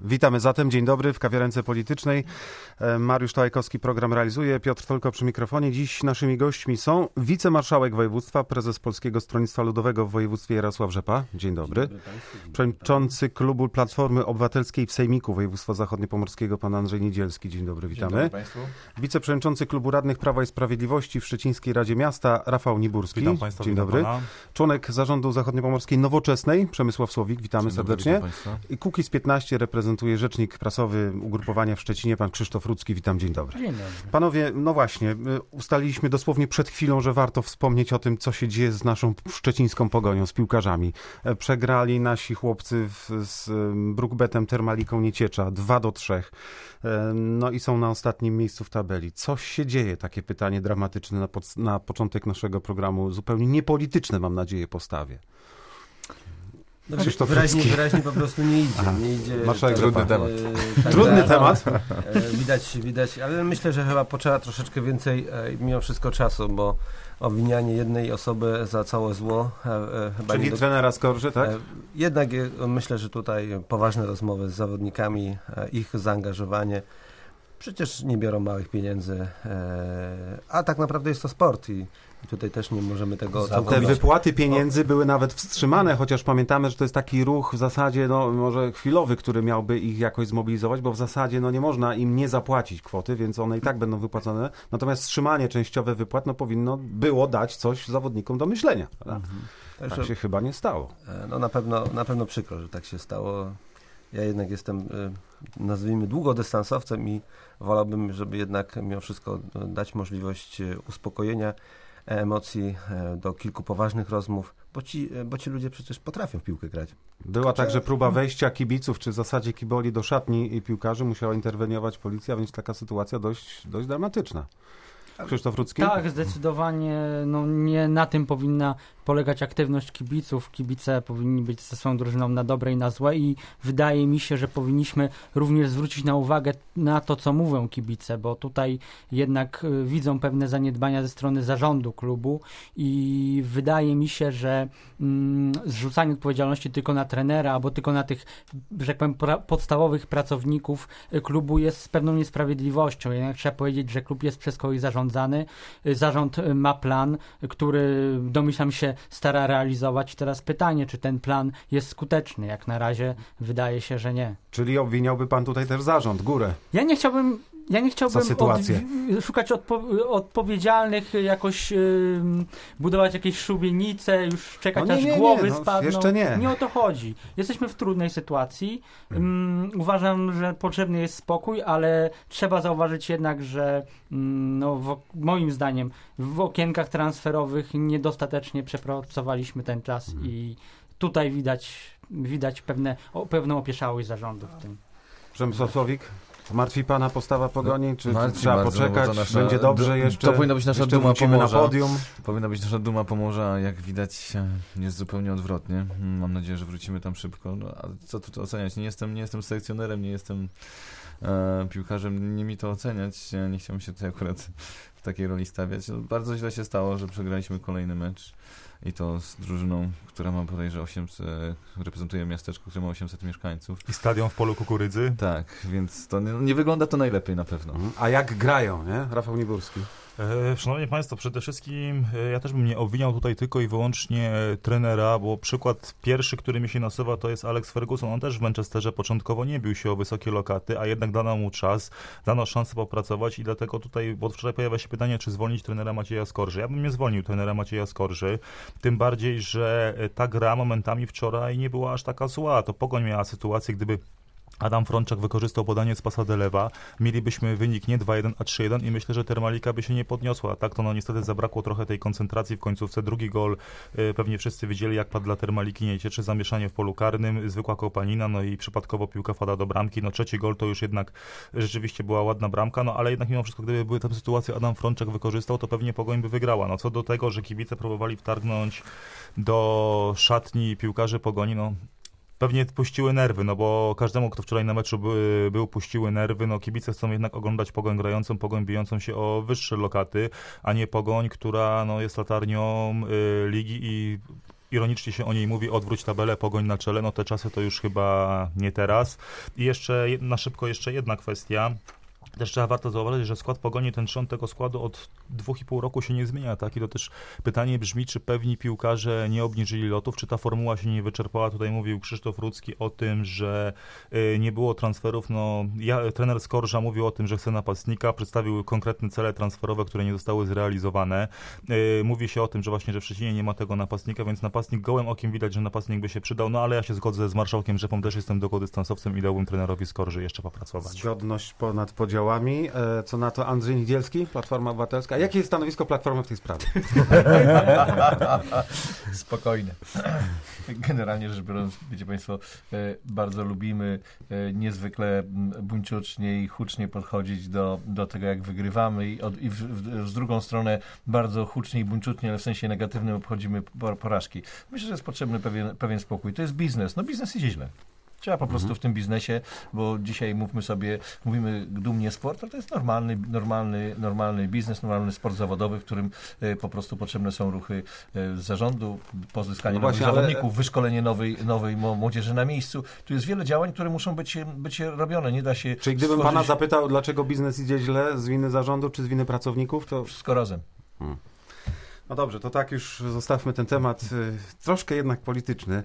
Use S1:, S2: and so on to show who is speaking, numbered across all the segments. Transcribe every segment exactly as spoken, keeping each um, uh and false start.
S1: Witamy zatem, dzień dobry w Kawiarence Politycznej. Mariusz Tałajkowski program realizuje, Piotr Tolko przy mikrofonie. Dziś naszymi gośćmi są wicemarszałek województwa, prezes Polskiego Stronnictwa Ludowego w województwie Jarosław Rzepa. Dzień dobry. Dzień dobry państwu. Przewodniczący klubu Platformy Obywatelskiej w Sejmiku Województwa Zachodniopomorskiego, pan Andrzej Niedzielski. Dzień dobry, witamy.
S2: Dzień dobry państwu.
S1: Wiceprzewodniczący klubu radnych Prawa i Sprawiedliwości w Szczecińskiej Radzie Miasta, Rafał Niburski.
S3: Witam państwa.
S1: Dzień
S3: witam
S1: dobry.
S3: pana.
S1: Członek Zarządu Zachodniopomorskiej Nowoczesnej, Przemysław Słowik. Witamy
S2: Dzień
S1: serdecznie.
S2: dobry,
S1: I Kukiz piętnaście reprezentuje rzecznik prasowy ugrupowania w Szczecinie, pan Krzysztof Rudzki. Witam, dzień dobry.
S4: Dzień dobry.
S1: Panowie, no właśnie, ustaliliśmy dosłownie przed chwilą, że warto wspomnieć o tym, co się dzieje z naszą szczecińską Pogonią, z piłkarzami. Przegrali nasi chłopcy w, z Brookbetem Termaliką Nieciecza dwa do trzech. No i są na ostatnim miejscu w tabeli. Coś się dzieje? Takie pytanie dramatyczne na, pod, na początek naszego programu, zupełnie niepolityczne, mam nadzieję, postawie.
S2: No, wyraźnie, wyraźnie po prostu nie idzie.
S1: Aha.
S2: Nie idzie
S1: Marszałek,
S2: trudny
S1: temat.
S2: E, tak,
S1: trudny
S2: tak,
S1: temat.
S2: E, widać, widać, ale myślę, że chyba potrzeba troszeczkę więcej e, mimo wszystko czasu, bo obwinianie jednej osoby za całe zło e, e, chyba
S1: Czyli
S2: nie do...
S1: trenera Skorży, tak?
S2: E, jednak je, myślę, że tutaj poważne rozmowy z zawodnikami, e, ich zaangażowanie. Przecież nie biorą małych pieniędzy, e, a tak naprawdę jest to sport i I tutaj też nie możemy tego...
S1: Te wypłaty pieniędzy były nawet wstrzymane, chociaż pamiętamy, że to jest taki ruch w zasadzie, no może chwilowy, który miałby ich jakoś zmobilizować, bo w zasadzie no nie można im nie zapłacić kwoty, więc one i tak będą wypłacone. Natomiast wstrzymanie częściowe wypłat no powinno było dać coś zawodnikom do myślenia. Mhm. Tak Także, się chyba nie stało.
S2: No na pewno, na pewno przykro, że tak się stało. Ja jednak jestem, nazwijmy, długodystansowcem i wolałbym, żeby jednak mimo wszystko dać możliwość uspokojenia emocji do kilku poważnych rozmów, bo ci, bo ci ludzie przecież potrafią w piłkę grać.
S1: Była także próba wejścia kibiców, czy w zasadzie kiboli do szatni i piłkarzy, musiała interweniować policja, więc taka sytuacja dość, dość dramatyczna. Krzysztof Rudzki?
S4: Tak, zdecydowanie no, nie na tym powinna polegać aktywność kibiców. Kibice powinni być ze swoją drużyną na dobre i na złe i wydaje mi się, że powinniśmy również zwrócić na uwagę na to, co mówią kibice, bo tutaj jednak y, widzą pewne zaniedbania ze strony zarządu klubu i wydaje mi się, że mm, zrzucanie odpowiedzialności tylko na trenera albo tylko na tych, że tak powiem, pra- podstawowych pracowników klubu jest pewną niesprawiedliwością. Jednak trzeba powiedzieć, że klub jest przez kogoś zarządzany. Zarząd ma plan, który domyślam się stara realizować. Teraz pytanie, czy ten plan jest skuteczny? Jak na razie wydaje się, że nie.
S1: Czyli obwiniałby pan tutaj też zarząd, górę.
S4: Ja nie chciałbym Ja nie chciałbym odwi- szukać odpo- odpowiedzialnych, jakoś yy, budować jakieś szubienice, już czekać
S1: no nie,
S4: aż
S1: nie,
S4: głowy
S1: nie, no,
S4: spadną.
S1: Jeszcze nie.
S4: Nie o to chodzi. Jesteśmy w trudnej sytuacji. Um, uważam, że potrzebny jest spokój, ale trzeba zauważyć jednak, że um, no, w, moim zdaniem w okienkach transferowych niedostatecznie przepracowaliśmy ten czas hmm. i tutaj widać, widać pewne, o, pewną opieszałość zarządu w tym.
S1: Przemysław Słowik? Martwi pana postawa Pogoni? Czy
S5: Martwi
S1: trzeba
S5: bardzo,
S1: poczekać?
S5: to nasza,
S1: Będzie dobrze jeszcze?
S5: To powinna być nasza duma Pomorza.
S1: Na podium.
S5: Powinna być nasza duma Pomorza, a jak widać jest zupełnie odwrotnie. Mam nadzieję, że wrócimy tam szybko. No, a co tu oceniać? Nie jestem, nie jestem selekcjonerem, nie jestem e, piłkarzem, nie mi to oceniać. Nie chciałbym się tutaj akurat w takiej roli stawiać. No, bardzo źle się stało, że przegraliśmy kolejny mecz. I to z drużyną, która ma bodajże osiemset, reprezentuje miasteczko, które ma osiemset mieszkańców.
S3: I stadion w polu kukurydzy.
S5: Tak, więc to nie, nie wygląda to najlepiej na pewno.
S1: A jak grają, nie? Rafał Niburski.
S3: E, szanowni Państwo, przede wszystkim e, ja też bym nie obwiniał tutaj tylko i wyłącznie trenera, bo przykład pierwszy, który mi się nasuwa, to jest Alex Ferguson. On też w Manchesterze początkowo nie bił się o wysokie lokaty, a jednak dano mu czas, dano szansę popracować i dlatego tutaj, bo wczoraj pojawia się pytanie, czy zwolnić trenera Macieja Skorży. Ja bym nie zwolnił trenera Macieja Skorży, tym bardziej, że ta gra momentami wczoraj nie była aż taka zła. To Pogoń miała sytuację, gdyby Adam Frączak wykorzystał podanie z pasa de lewa, mielibyśmy wynik nie dwa jeden, a trzy jeden i myślę, że Termalika by się nie podniosła. Tak to no niestety zabrakło trochę tej koncentracji w końcówce. Drugi gol, y, pewnie wszyscy widzieli, jak padł dla Termaliki Niecieczy, zamieszanie w polu karnym, zwykła kopanina, no i przypadkowo piłka wpada do bramki. No trzeci gol to już jednak rzeczywiście była ładna bramka, no ale jednak mimo wszystko, gdyby były tam sytuacje, Adam Frączak wykorzystał, to pewnie Pogoń by wygrała. No co do tego, że kibice próbowali wtargnąć do szatni piłkarzy Pogoni, no pewnie puściły nerwy, no bo każdemu, kto wczoraj na meczu by, był, puściły nerwy. No kibice chcą jednak oglądać Pogoń grającą, Pogoń bijącą się o wyższe lokaty, a nie Pogoń, która no, jest latarnią y, ligi i ironicznie się o niej mówi, odwróć tabelę, pogoń na czele, no te czasy to już chyba nie teraz. I jeszcze na szybko jeszcze jedna kwestia. Też trzeba warto zauważyć, że skład Pogoni, ten trzon tego składu od dwóch i pół roku się nie zmienia, tak? I to też pytanie brzmi, czy pewni piłkarze nie obniżyli lotów, czy ta formuła się nie wyczerpała. Tutaj mówił Krzysztof Rudzki o tym, że y, nie było transferów. No, ja, trener Skorża mówił o tym, że chce napastnika, przedstawił konkretne cele transferowe, które nie zostały zrealizowane. Y, mówi się o tym, że właśnie, że w Szczecinie nie ma tego napastnika, więc napastnik gołym okiem widać, że napastnik by się przydał, no ale ja się zgodzę z marszałkiem Rzepą, też jestem długodystansowcem i dałbym trenerowi Skorży jeszcze popracować.
S1: Zgodność ponad podziałami. Co na to Andrzej Niedzielski, Platforma Obywatelska. Jakie jest stanowisko Platformy w tej sprawie?
S6: Spokojne. Generalnie rzecz biorąc, wiecie Państwo, bardzo lubimy niezwykle buńczucznie i hucznie podchodzić do, do tego, jak wygrywamy i, od, i w, w, z drugą stronę bardzo hucznie i buńczucznie, ale w sensie negatywnym obchodzimy porażki. Myślę, że jest potrzebny pewien, pewien spokój. To jest biznes. No biznes idzie źle. Trzeba po prostu w tym biznesie, bo dzisiaj mówmy sobie, mówimy dumnie sport, ale to jest normalny, normalny, normalny biznes, normalny sport zawodowy, w którym y, po prostu potrzebne są ruchy y, zarządu, pozyskanie
S1: no
S6: nowych
S1: właśnie,
S6: zawodników,
S1: ale...
S6: wyszkolenie nowej, nowej młodzieży na miejscu. Tu jest wiele działań, które muszą być, być robione. Nie da się
S1: Czyli gdybym
S6: stworzyć...
S1: pana zapytał, dlaczego biznes idzie źle, z winy zarządu czy z winy pracowników, to...
S6: Wszystko razem.
S1: Hmm. No dobrze, to tak już zostawmy ten temat, y, troszkę jednak polityczny.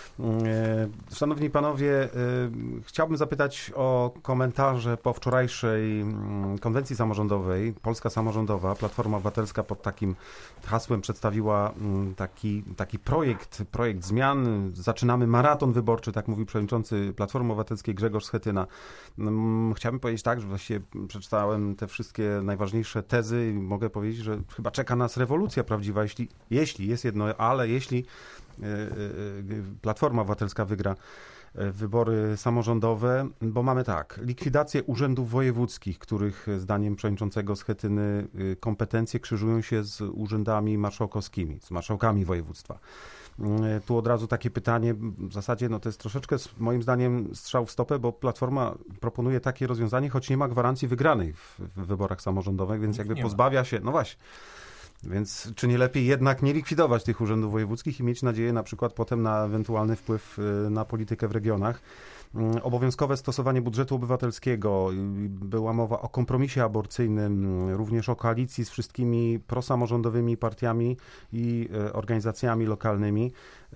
S1: Y, szanowni panowie, y, chciałbym zapytać o komentarze po wczorajszej y, konwencji samorządowej. Polska Samorządowa, Platforma Obywatelska pod takim hasłem przedstawiła y, taki, taki projekt, projekt zmian. Zaczynamy maraton wyborczy, tak mówił przewodniczący Platformy Obywatelskiej Grzegorz Schetyna. Y, chciałbym powiedzieć tak, że właściwie przeczytałem te wszystkie najważniejsze tezy i mogę powiedzieć, że chyba czeka nas rewolucja prawdziwa, jeśli, jeśli jest jedno, ale jeśli y, y, Platforma Obywatelska wygra y, wybory samorządowe, bo mamy tak, likwidację urzędów wojewódzkich, których zdaniem przewodniczącego Schetyny y, kompetencje krzyżują się z urzędami marszałkowskimi, z marszałkami województwa. Y, tu od razu takie pytanie, w zasadzie no to jest troszeczkę moim zdaniem strzał w stopę, bo Platforma proponuje takie rozwiązanie, choć nie ma gwarancji wygranej w, w wyborach samorządowych, więc jakby pozbawia się, no właśnie. Więc czy nie lepiej jednak nie likwidować tych urzędów wojewódzkich i mieć nadzieję na przykład potem na ewentualny wpływ na politykę w regionach? Obowiązkowe stosowanie budżetu obywatelskiego, była mowa o kompromisie aborcyjnym, również o koalicji z wszystkimi prosamorządowymi partiami i organizacjami lokalnymi.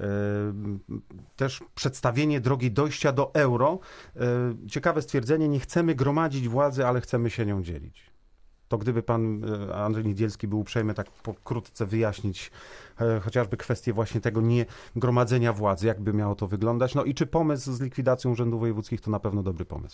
S1: Też przedstawienie drogi dojścia do euro. Ciekawe stwierdzenie, nie chcemy gromadzić władzy, ale chcemy się nią dzielić. To gdyby pan Andrzej Niedzielski był uprzejmy tak pokrótce wyjaśnić e, chociażby kwestię właśnie tego niegromadzenia władzy, jakby miało to wyglądać. No i czy pomysł z likwidacją urzędów wojewódzkich to na pewno dobry pomysł?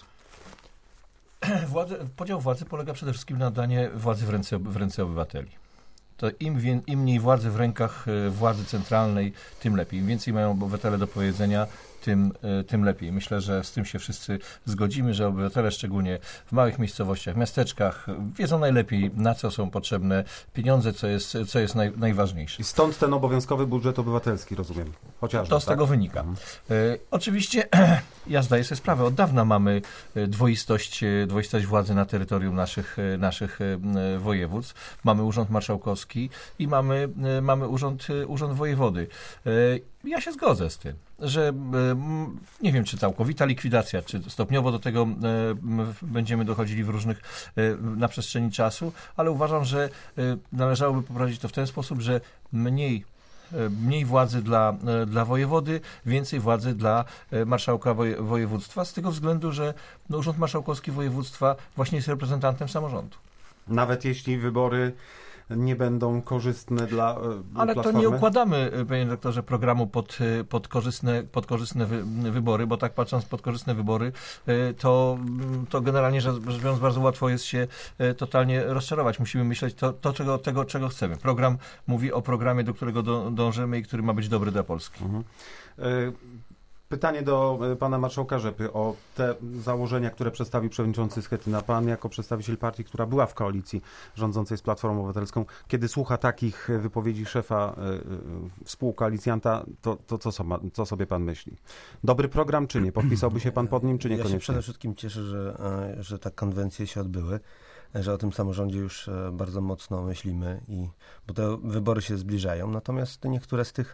S6: Władzy, podział władzy polega przede wszystkim na danie władzy w ręce, w ręce obywateli. To im, wie, im mniej władzy w rękach władzy centralnej, tym lepiej. Im więcej mają obywatele do powiedzenia, tym, tym lepiej. Myślę, że z tym się wszyscy zgodzimy, że obywatele, szczególnie w małych miejscowościach, miasteczkach, wiedzą najlepiej, na co są potrzebne pieniądze, co jest, co jest naj, najważniejsze.
S1: I stąd ten obowiązkowy budżet obywatelski, rozumiem. Chociażby,
S6: to z
S1: tak?
S6: tego wynika. Mhm. E, oczywiście ja zdaję sobie sprawę, od dawna mamy dwoistość, dwoistość władzy na terytorium naszych, naszych województw. Mamy Urząd Marszałkowski i mamy, mamy urząd, urząd Wojewody. E, ja się zgodzę z tym, że nie wiem, czy całkowita likwidacja, czy stopniowo do tego będziemy dochodzili w różnych, na przestrzeni czasu, ale uważam, że należałoby poprowadzić to w ten sposób, że mniej mniej władzy dla, dla wojewody, więcej władzy dla marszałka woje, województwa, z tego względu, że no, Urząd Marszałkowski Województwa właśnie jest reprezentantem samorządu.
S1: Nawet jeśli wybory nie będą korzystne dla
S6: Ale
S1: Platformy?
S6: to nie układamy, panie doktorze, programu pod, pod, korzystne, pod korzystne wy, wybory, bo tak patrząc pod korzystne wybory, to, to generalnie rzecz biorąc bardzo łatwo jest się totalnie rozczarować. Musimy myśleć to, to czego, tego, czego chcemy. Program mówi o programie, do którego do, dążymy i który ma być dobry dla Polski.
S1: Mhm. Y- Pytanie do pana marszałka Rzepy o te założenia, które przedstawił przewodniczący Schetyna. Pan jako przedstawiciel partii, która była w koalicji rządzącej z Platformą Obywatelską, kiedy słucha takich wypowiedzi szefa y, współkoalicjanta, to, to co, co sobie pan myśli? Dobry program czy nie? Podpisałby się pan pod nim, czy niekoniecznie?
S2: Ja się przede wszystkim cieszę, że, że te konwencje się odbyły, że o tym samorządzie już bardzo mocno myślimy, i, bo te wybory się zbliżają. Natomiast niektóre z tych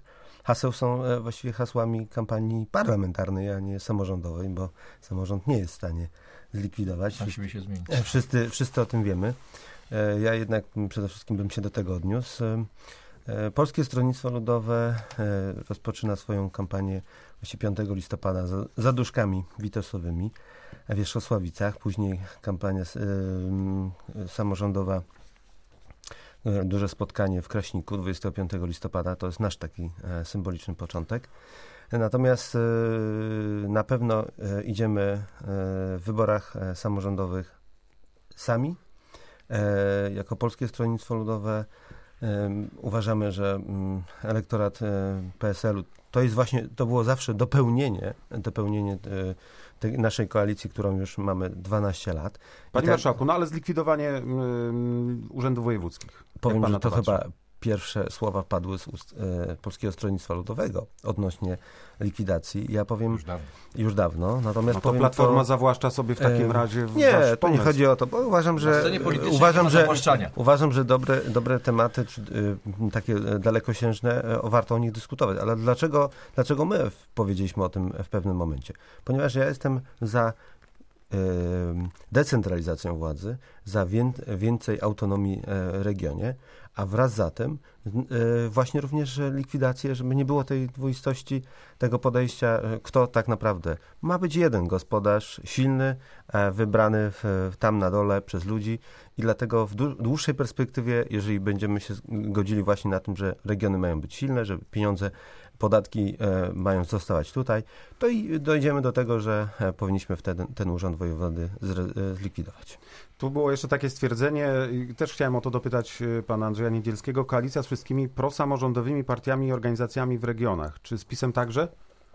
S2: haseł są e, właściwie hasłami kampanii parlamentarnej, a nie samorządowej, bo samorząd nie jest w stanie zlikwidować.
S6: Musimy się zmienić.
S2: E, Wszyscy, wszyscy o tym wiemy. E, Ja jednak przede wszystkim bym się do tego odniósł. E, e, Polskie Stronnictwo Ludowe e, rozpoczyna swoją kampanię właśnie piątego listopada za zaduszkami witosowymi w Wierzchosławicach. Później kampania e, e, samorządowa, e, duże spotkanie w Kraśniku dwudziestego piątego listopada. To jest nasz taki e, symboliczny początek. Natomiast e, na pewno e, idziemy e, w wyborach e, samorządowych sami. E, jako Polskie Stronnictwo Ludowe e, uważamy, że m, elektorat e, P S L u to jest właśnie, to było zawsze dopełnienie, dopełnienie e, tej naszej koalicji, którą już mamy dwanaście lat.
S1: Panie
S2: I tak-
S1: marszałku, no ale zlikwidowanie um, urzędów wojewódzkich.
S2: Powiem,
S1: Jak pan
S2: że
S1: na
S2: to
S1: patrzy?
S2: chyba pierwsze słowa padły z ust e, Polskiego Stronnictwa Ludowego odnośnie likwidacji. Ja powiem
S6: Już dawno.
S2: już dawno, natomiast
S1: No to
S2: powiem
S1: Platforma
S2: to,
S1: zawłaszcza sobie w takim
S2: e,
S1: razie w
S2: Nie,
S1: wasz
S2: to nie
S1: pomysł.
S2: chodzi o to, bo uważam,
S6: Na
S2: że
S6: scenie politycznej
S2: uważam,
S6: nie ma
S2: że
S6: zawłaszczania.
S2: uważam, że dobre, dobre tematy, czy, y, takie e, dalekosiężne, e, warto o nich dyskutować. Ale dlaczego, dlaczego my w, powiedzieliśmy o tym w pewnym momencie? Ponieważ ja jestem za y, decentralizacją władzy, za wię, więcej autonomii e, regionie, a wraz za tym y, właśnie również likwidację, żeby nie było tej dwoistości, tego podejścia, y, kto tak naprawdę ma być jeden gospodarz, silny, e, wybrany w, tam na dole przez ludzi i dlatego w dłu- dłuższej perspektywie, jeżeli będziemy się godzili właśnie na tym, że regiony mają być silne, że pieniądze, podatki e, mają zostawać tutaj, to i dojdziemy do tego, że e, powinniśmy wtedy ten urząd wojewody zre- e, zlikwidować.
S1: Tu było jeszcze takie stwierdzenie, i też chciałem o to dopytać y, pana Andrzeja Niedzielskiego, koalicja z wszystkimi prosamorządowymi partiami i organizacjami w regionach. Czy z PiS-em także?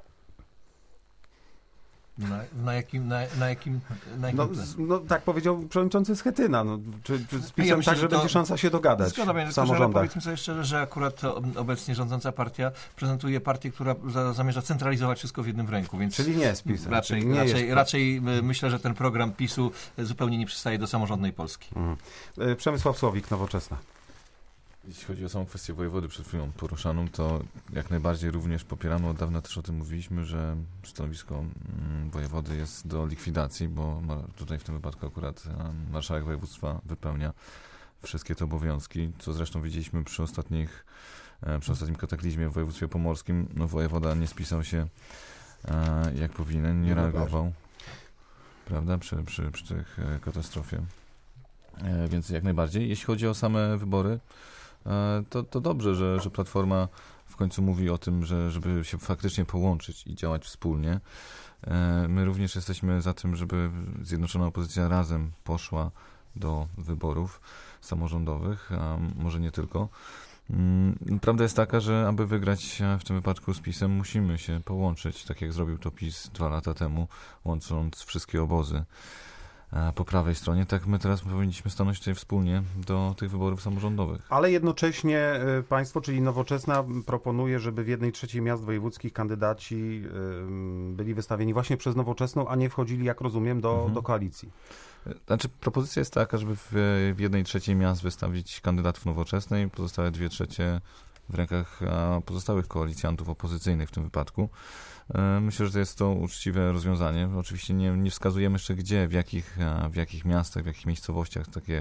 S6: Na, na jakim, na, na jakim, na jakim
S1: No,
S6: tle?
S1: z- no tak powiedział przewodniczący Schetyna. No, czy, czy z
S6: Ja
S1: PiS-em
S6: myślę,
S1: także
S6: że to-
S1: będzie szansa się dogadać
S6: Zgoda, panie
S1: w
S6: doktorze, ale
S1: samorządach?
S6: powiedzmy sobie szczerze, że akurat to obecnie rządząca partia prezentuje partię, która za, zamierza centralizować wszystko w jednym w ręku, więc
S1: Czyli nie z PiS-em.
S6: raczej,
S1: czyli nie
S6: raczej,
S1: jest...
S6: raczej y, myślę, że ten program PiSu zupełnie nie przystaje do samorządnej Polski.
S1: Mhm. Y, Przemysław Słowik, Nowoczesna.
S5: Jeśli chodzi o samą kwestię wojewody przed chwilą poruszaną, to jak najbardziej również popieramy, od dawna też o tym mówiliśmy, że stanowisko mm, wojewody jest do likwidacji, bo ma, tutaj w tym wypadku akurat um, marszałek województwa wypełnia wszystkie te obowiązki, co zresztą widzieliśmy przy ostatnich, e, przy ostatnim kataklizmie w województwie pomorskim. No wojewoda nie spisał się e, jak powinien, nie reagował, prawda, przy, przy, przy tych e, katastrofie. E, więc jak najbardziej. Jeśli chodzi o same wybory, To, to dobrze, że, że Platforma w końcu mówi o tym, że, żeby się faktycznie połączyć i działać wspólnie. My również jesteśmy za tym, żeby Zjednoczona Opozycja razem poszła do wyborów samorządowych, a może nie tylko. Prawda jest taka, że aby wygrać w tym wypadku z PiS-em, musimy się połączyć, tak jak zrobił to PiS dwa lata temu, łącząc wszystkie obozy po prawej stronie. Tak my teraz powinniśmy stanąć tutaj wspólnie do tych wyborów samorządowych.
S1: Ale jednocześnie y, państwo, czyli Nowoczesna, proponuje, żeby w jednej trzeciej miast wojewódzkich kandydaci y, byli wystawieni właśnie przez Nowoczesną, a nie wchodzili, jak rozumiem, do,
S5: Mhm.
S1: do koalicji.
S5: Znaczy propozycja jest taka, żeby w, w jednej trzeciej miast wystawić kandydatów Nowoczesnej, pozostałe dwie trzecie w rękach a, pozostałych koalicjantów opozycyjnych w tym wypadku. Myślę, że to jest to uczciwe rozwiązanie. Oczywiście nie, nie wskazujemy jeszcze gdzie, w jakich, w jakich miastach, w jakich miejscowościach takie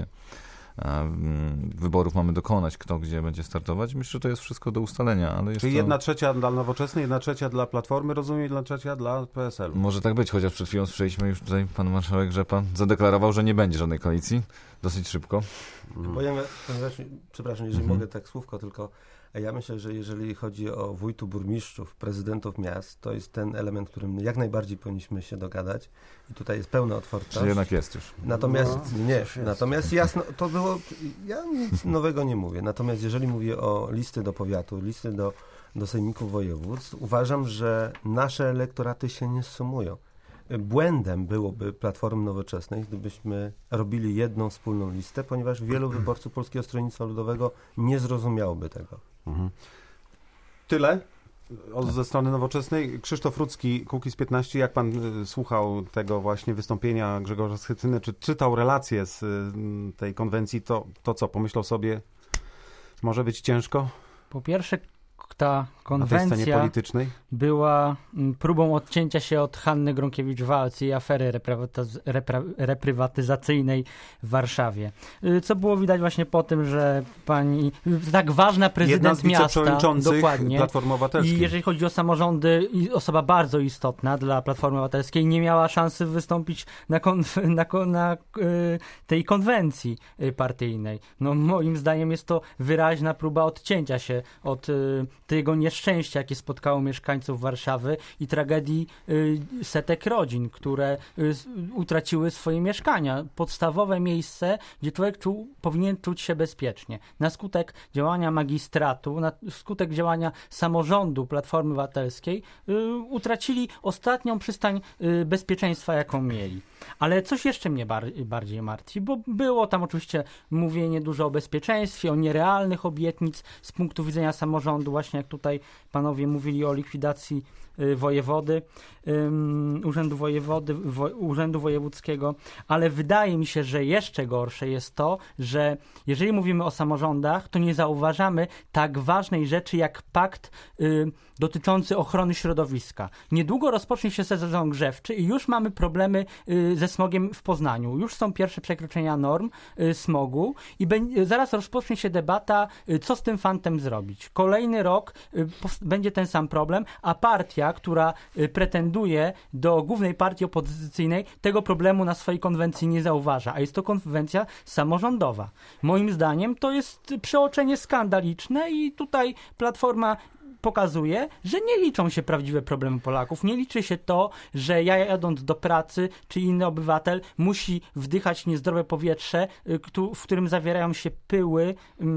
S5: wyborów mamy dokonać, kto gdzie będzie startować. Myślę, że to jest wszystko do ustalenia. Ale jest
S1: Czyli
S5: to...
S1: jedna trzecia dla Nowoczesnej, jedna trzecia dla Platformy, rozumiem, jedna trzecia dla P S L u.
S5: Może tak być, chociaż przed chwilą słyszeliśmy już tutaj, pan marszałek Rzepa zadeklarował, że nie będzie żadnej koalicji. Dosyć szybko.
S1: Mhm.
S2: Ponieważ, ponieważ, przepraszam, jeżeli
S5: Mhm.
S2: mogę tak słówko, tylko ja myślę, że jeżeli chodzi o wójtów, burmistrzów, prezydentów miast, to jest ten element, którym jak najbardziej powinniśmy się dogadać i tutaj jest pełna otwartość.
S5: Czyli jednak jest już.
S2: Natomiast
S1: No,
S2: nie,
S1: coś jest.
S2: natomiast jasno, to było, ja nic nowego nie mówię, natomiast jeżeli mówię o listy do powiatu, listy do, do sejmików województw, uważam, że nasze elektoraty się nie sumują. Błędem byłoby Platformy Nowoczesnej, gdybyśmy robili jedną wspólną listę, ponieważ wielu wyborców Polskiego Stronnictwa Ludowego nie zrozumiałoby tego.
S1: Mhm. Tyle od, ze strony Nowoczesnej. Krzysztof Rudzki, Kukiz piętnaście. Jak pan y, słuchał tego właśnie wystąpienia Grzegorza Schetyny, czy czytał relacje z y, tej konwencji, to, to co, pomyślał sobie, może być ciężko?
S4: Po pierwsze, ta konwencja
S1: politycznej
S4: była próbą odcięcia się od Hanny Gronkiewicz-Waltz i afery reprywatyz- repra- reprywatyzacyjnej w Warszawie. Co było widać właśnie po tym, że pani, tak ważna prezydent miasta, dokładnie,
S1: Platformy Obywatelskiej.
S4: I jeżeli chodzi o samorządy, osoba bardzo istotna dla Platformy Obywatelskiej nie miała szansy wystąpić na, konf- na, na, na tej konwencji partyjnej. No moim zdaniem jest to wyraźna próba odcięcia się od tego nieszczęścia, jakie spotkało mieszkańców Warszawy i tragedii y, setek rodzin, które y, utraciły swoje mieszkania. Podstawowe miejsce, gdzie człowiek czuł, powinien czuć się bezpiecznie. Na skutek działania magistratu, na skutek działania samorządu Platformy Obywatelskiej y, utracili ostatnią przystań y, bezpieczeństwa, jaką mieli. Ale coś jeszcze mnie bar- bardziej martwi, bo było tam oczywiście mówienie dużo o bezpieczeństwie, o nierealnych obietnic z punktu widzenia samorządu, właśnie jak tutaj panowie mówili o likwidacji y, wojewody, y, urzędu wojewody, wo, urzędu wojewódzkiego, ale wydaje mi się, że jeszcze gorsze jest to, że jeżeli mówimy o samorządach, to nie zauważamy tak ważnej rzeczy jak pakt y, dotyczący ochrony środowiska. Niedługo rozpocznie się sezon grzewczy i już mamy problemy y, ze smogiem w Poznaniu. Już są pierwsze przekroczenia norm y, smogu i be- zaraz rozpocznie się debata, y, co z tym fantem zrobić. Kolejny rok y, pow- będzie ten sam problem, a partia, która y, pretenduje do głównej partii opozycyjnej, tego problemu na swojej konwencji nie zauważa, a jest to konwencja samorządowa. Moim zdaniem to jest przeoczenie skandaliczne i tutaj Platforma pokazuje, że nie liczą się prawdziwe problemy Polaków. Nie liczy się to, że ja jadąc do pracy, czy inny obywatel musi wdychać niezdrowe powietrze, w którym zawierają się pyły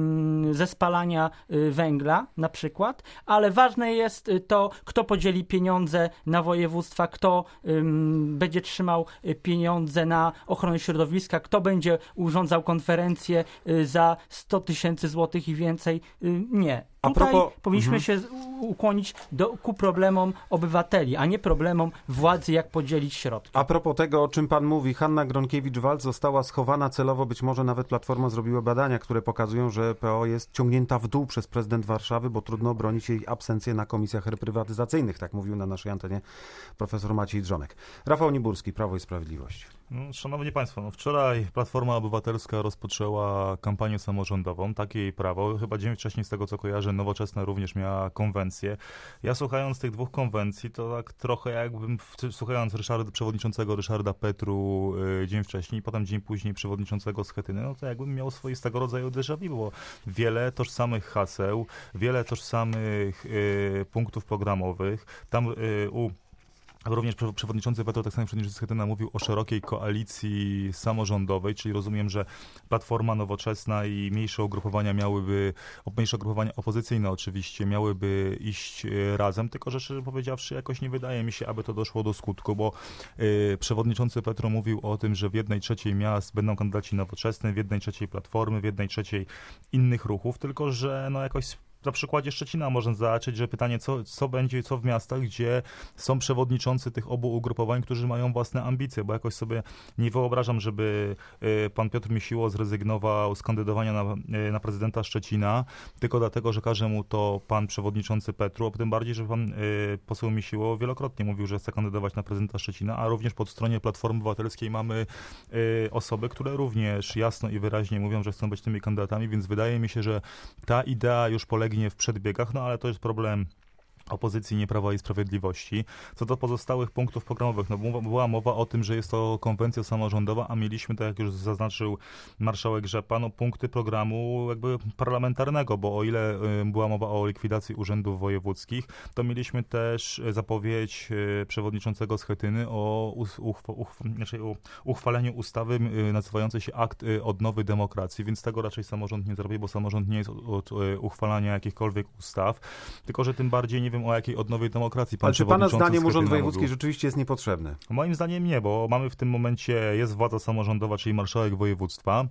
S4: ze spalania węgla na przykład, ale ważne jest to, kto podzieli pieniądze na województwa, kto będzie trzymał pieniądze na ochronę środowiska, kto będzie urządzał konferencje za sto tysięcy złotych i więcej. Nie.
S1: A
S4: Tutaj
S1: propos,
S4: powinniśmy
S1: mhm.
S4: się ukłonić do, ku problemom obywateli, a nie problemom władzy, jak podzielić środki.
S1: A propos tego, o czym pan mówi, Hanna Gronkiewicz-Waltz została schowana celowo, być może nawet Platforma zrobiła badania, które pokazują, że P O jest ciągnięta w dół przez prezydent Warszawy, bo trudno bronić jej absencję na komisjach reprywatyzacyjnych, tak mówił na naszej antenie profesor Maciej Drzonek. Rafał Niburski, Prawo i Sprawiedliwość.
S3: No, szanowni Państwo, no wczoraj Platforma Obywatelska rozpoczęła kampanię samorządową, takie jej prawo. Chyba dzień wcześniej, z tego co kojarzę, Nowoczesna również miała konwencję. Ja słuchając tych dwóch konwencji, to tak trochę jakbym, słuchając Ryszard, przewodniczącego Ryszarda Petru y, dzień wcześniej, potem dzień później przewodniczącego Schetyny, no to jakbym miał swoistego rodzaju déjà vu, bo wiele tożsamych haseł, wiele tożsamych y, punktów programowych. Tam y, u Również przewodniczący Petro, tak samo przewodniczący Schetyna mówił o szerokiej koalicji samorządowej, czyli rozumiem, że Platforma, Nowoczesna i mniejsze ugrupowania miałyby, mniejsze ugrupowania opozycyjne oczywiście, miałyby iść razem, tylko że szczerze powiedziawszy jakoś nie wydaje mi się, aby to doszło do skutku, bo y, przewodniczący Petro mówił o tym, że w jednej trzeciej miast będą kandydaci Nowoczesnej, w jednej trzeciej Platformy, w jednej trzeciej innych ruchów, tylko że no jakoś na przykładzie Szczecina można zobaczyć, że pytanie, co, co będzie, co w miastach, gdzie są przewodniczący tych obu ugrupowań, którzy mają własne ambicje, bo jakoś sobie nie wyobrażam, żeby y, pan Piotr Misiło zrezygnował z kandydowania na, y, na prezydenta Szczecina, tylko dlatego, że każe mu to pan przewodniczący Petru, a tym bardziej, że pan y, poseł Misiło wielokrotnie mówił, że chce kandydować na prezydenta Szczecina, a również po stronie Platformy Obywatelskiej mamy y, osoby, które również jasno i wyraźnie mówią, że chcą być tymi kandydatami, więc wydaje mi się, że ta idea już polega w przedbiegach, no ale to jest problem opozycji, nie Prawa i Sprawiedliwości. Co do pozostałych punktów programowych, no była mowa o tym, że jest to konwencja samorządowa, a mieliśmy, tak jak już zaznaczył marszałek Rzepa, no punkty programu jakby parlamentarnego, bo o ile była mowa o likwidacji urzędów wojewódzkich, to mieliśmy też zapowiedź przewodniczącego Schetyny o uchw- uchw- znaczy uchwaleniu ustawy nazywającej się Akt Odnowy Demokracji, więc tego raczej samorząd nie zrobi, bo samorząd nie jest od, od uchwalania jakichkolwiek ustaw, tylko że tym bardziej nie wiem, o jakiej odnowie demokracji pan
S1: Ale czy pana zdaniem
S3: Schetyna
S1: Urząd Wojewódzki
S3: mówił.
S1: rzeczywiście jest niepotrzebny?
S3: Moim zdaniem nie, bo mamy w tym momencie, jest władza samorządowa, czyli marszałek województwa.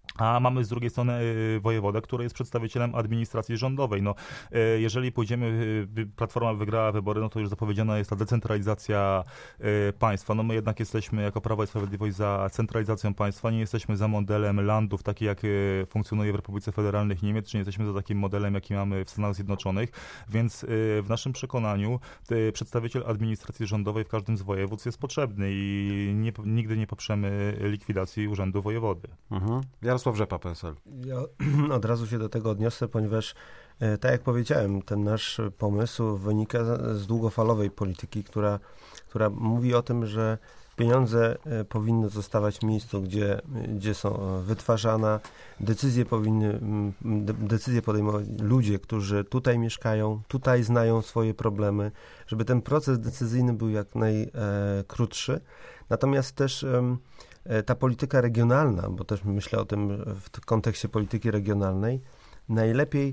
S3: A mamy z drugiej strony wojewodę, który jest przedstawicielem administracji rządowej. No, jeżeli pójdziemy, Platforma wygrała wybory, no to już zapowiedziana jest ta decentralizacja państwa. No my jednak jesteśmy jako Prawo i Sprawiedliwość za centralizacją państwa, nie jesteśmy za modelem landów, taki jak funkcjonuje w Republice Federalnych Niemiec, czy nie jesteśmy za takim modelem, jaki mamy w Stanach Zjednoczonych, więc w naszym przekonaniu przedstawiciel administracji rządowej w każdym z województw jest potrzebny i nie, nigdy nie poprzemy likwidacji urzędu wojewody.
S1: Mhm. Jarosław Rzepa, P S L.
S2: Ja od razu się do tego odniosę, ponieważ e, tak jak powiedziałem, ten nasz pomysł wynika z, z długofalowej polityki, która, która mówi o tym, że pieniądze e, powinny zostawać w miejscu, gdzie, gdzie są wytwarzane, decyzje powinny, de, decyzje podejmować ludzie, którzy tutaj mieszkają, tutaj znają swoje problemy, żeby ten proces decyzyjny był jak najkrótszy. Natomiast też e, ta polityka regionalna, bo też myślę o tym w kontekście polityki regionalnej, najlepiej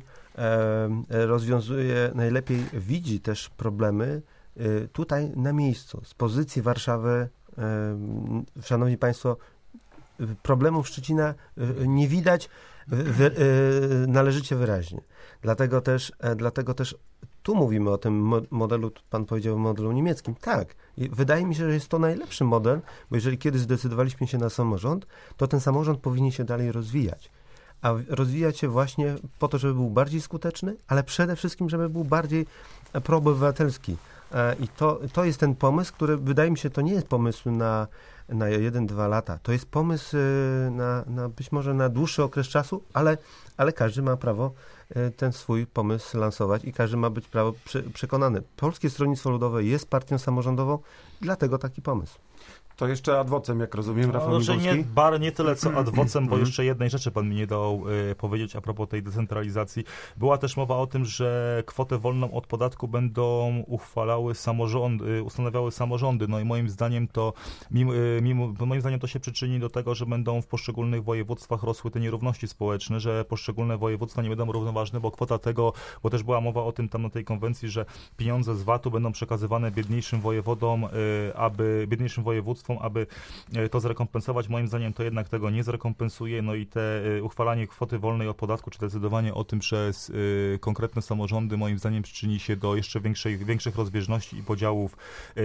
S2: e, rozwiązuje, najlepiej widzi też problemy e, tutaj na miejscu. Z pozycji Warszawy, e, szanowni państwo, problemów Szczecina e, nie widać wy, e, należycie wyraźnie. Dlatego też, e, dlatego też tu mówimy o tym modelu, pan powiedział o modelu niemieckim. Tak, i wydaje mi się, że jest to najlepszy model, bo jeżeli kiedyś zdecydowaliśmy się na samorząd, to ten samorząd powinien się dalej rozwijać. A rozwijać się właśnie po to, żeby był bardziej skuteczny, ale przede wszystkim, żeby był bardziej proobywatelski. I to, to jest ten pomysł, który wydaje mi się, to nie jest pomysł na, na jeden, dwa lata. To jest pomysł na, na być może na dłuższy okres czasu, ale, ale każdy ma prawo ten swój pomysł lansować i każdy ma być prawo przekonany. Polskie Stronnictwo Ludowe jest partią samorządową, dlatego taki pomysł.
S1: To jeszcze ad vocem, jak rozumiem, Rafał
S3: no,
S1: Migulski?
S3: nie, bar, nie tyle co ad vocem, bo jeszcze jednej rzeczy pan mi nie dał y, powiedzieć a propos tej decentralizacji. Była też mowa o tym, że kwotę wolną od podatku będą uchwalały samorządy, ustanawiały samorządy. No i moim zdaniem to mimo, y, mimo, moim zdaniem to się przyczyni do tego, że będą w poszczególnych województwach rosły te nierówności społeczne, że poszczególne województwa nie będą równoważne, bo kwota tego, bo też była mowa o tym tam na tej konwencji, że pieniądze z V A T-u będą przekazywane biedniejszym wojewodom, y, aby biedniejszym województwom, aby to zrekompensować. Moim zdaniem to jednak tego nie zrekompensuje, no i te uchwalanie kwoty wolnej od podatku, czy decydowanie o tym przez y, konkretne samorządy, moim zdaniem przyczyni się do jeszcze większej, większych rozbieżności i podziałów y,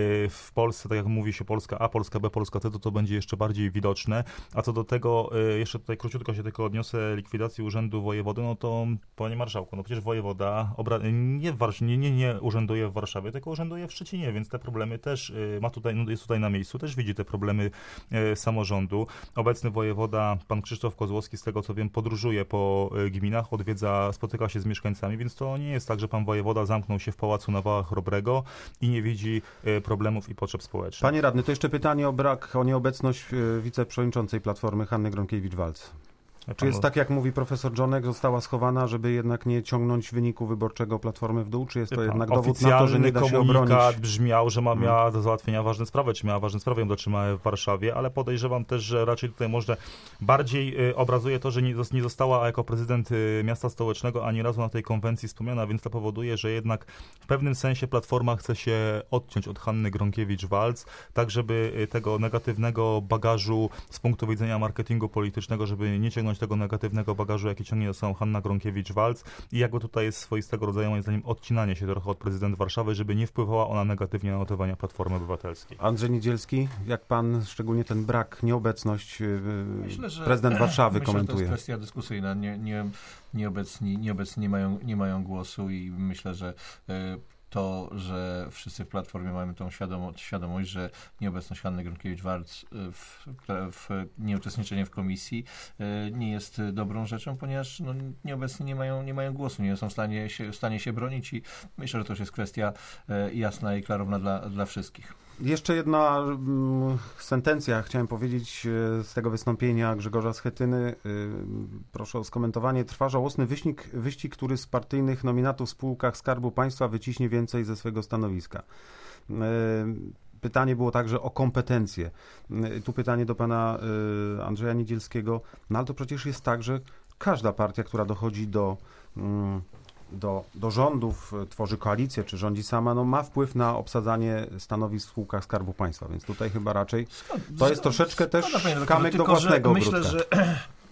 S3: w Polsce, tak jak mówi się Polska A, Polska B, Polska C, to to będzie jeszcze bardziej widoczne. A co do tego, y, jeszcze tutaj króciutko się tylko odniosę likwidacji urzędu wojewody, no to panie marszałku, no przecież wojewoda obra- nie, w Warsz- nie, nie, nie urzęduje w Warszawie, tylko urzęduje w Szczecinie, więc te problemy też y, ma tutaj, no jest tutaj na miejscu, też widzi te problemy e, samorządu. Obecny wojewoda, pan Krzysztof Kozłowski, z tego co wiem, podróżuje po e, gminach, odwiedza, spotyka się z mieszkańcami, więc to nie jest tak, że pan wojewoda zamknął się w pałacu na Wałach Chrobrego i nie widzi e, problemów i potrzeb społecznych.
S1: Panie radny, to jeszcze pytanie o brak, o nieobecność e, wiceprzewodniczącej Platformy Hanny Gronkiewicz-Waltz. Czy jest tak, jak mówi profesor Dżonek, została schowana, żeby jednak nie ciągnąć wyniku wyborczego Platformy w dół? Czy jest to jednak dowód na to, że nie da się obronić?
S3: Komunikat brzmiał, że ma, miała do załatwienia ważne sprawy, czy miała ważne sprawy, ją dotrzymała w Warszawie, ale podejrzewam też, że raczej tutaj może bardziej y, obrazuje to, że nie, nie została jako prezydent y, miasta stołecznego ani razu na tej konwencji wspomniana, więc to powoduje, że jednak w pewnym sensie Platforma chce się odciąć od Hanny Gronkiewicz-Waltz, tak żeby y, tego negatywnego bagażu z punktu widzenia marketingu politycznego, żeby nie ciągnąć tego negatywnego bagażu, jaki ciągnie za sobą Hanna Gronkiewicz-Waltz i jakby tutaj jest swoistego rodzaju, moim zdaniem, odcinanie się trochę od prezydent Warszawy, żeby nie wpływała ona negatywnie na notowania Platformy Obywatelskiej.
S1: Andrzej Niedzielski, jak pan szczególnie ten brak, nieobecność
S6: myślę, że,
S1: prezydent Warszawy
S6: myślę,
S1: komentuje?
S6: Że to jest kwestia dyskusyjna. Nie, nie, nieobecni, nieobecni nie, mają, nie mają głosu i myślę, że y, to, że wszyscy w Platformie mamy tą świadomo- świadomość, że nieobecność Hanny Gronkiewicz-Waltz, w, w, nieuczestniczenie w komisji nie jest dobrą rzeczą, ponieważ no, nieobecni nie mają, nie mają głosu, nie są w stanie się, w stanie się bronić i myślę, że to już jest kwestia jasna i klarowna dla, dla wszystkich.
S1: Jeszcze jedna mm, sentencja, chciałem powiedzieć e, z tego wystąpienia Grzegorza Schetyny. E, proszę o skomentowanie. Trwa żałosny wyścig, wyścig, który z partyjnych nominatów w spółkach Skarbu Państwa wyciśnie więcej ze swego stanowiska. E, pytanie było także o kompetencje. E, tu pytanie do pana e, Andrzeja Niedzielskiego. No ale to przecież jest tak, że każda partia, która dochodzi do... Mm, Do, do rządów, tworzy koalicję, czy rządzi sama, no ma wpływ na obsadzanie stanowisk w spółkach Skarbu Państwa, więc tutaj chyba raczej to jest troszeczkę też kamyk do własnego ogródka.
S6: Myślę, że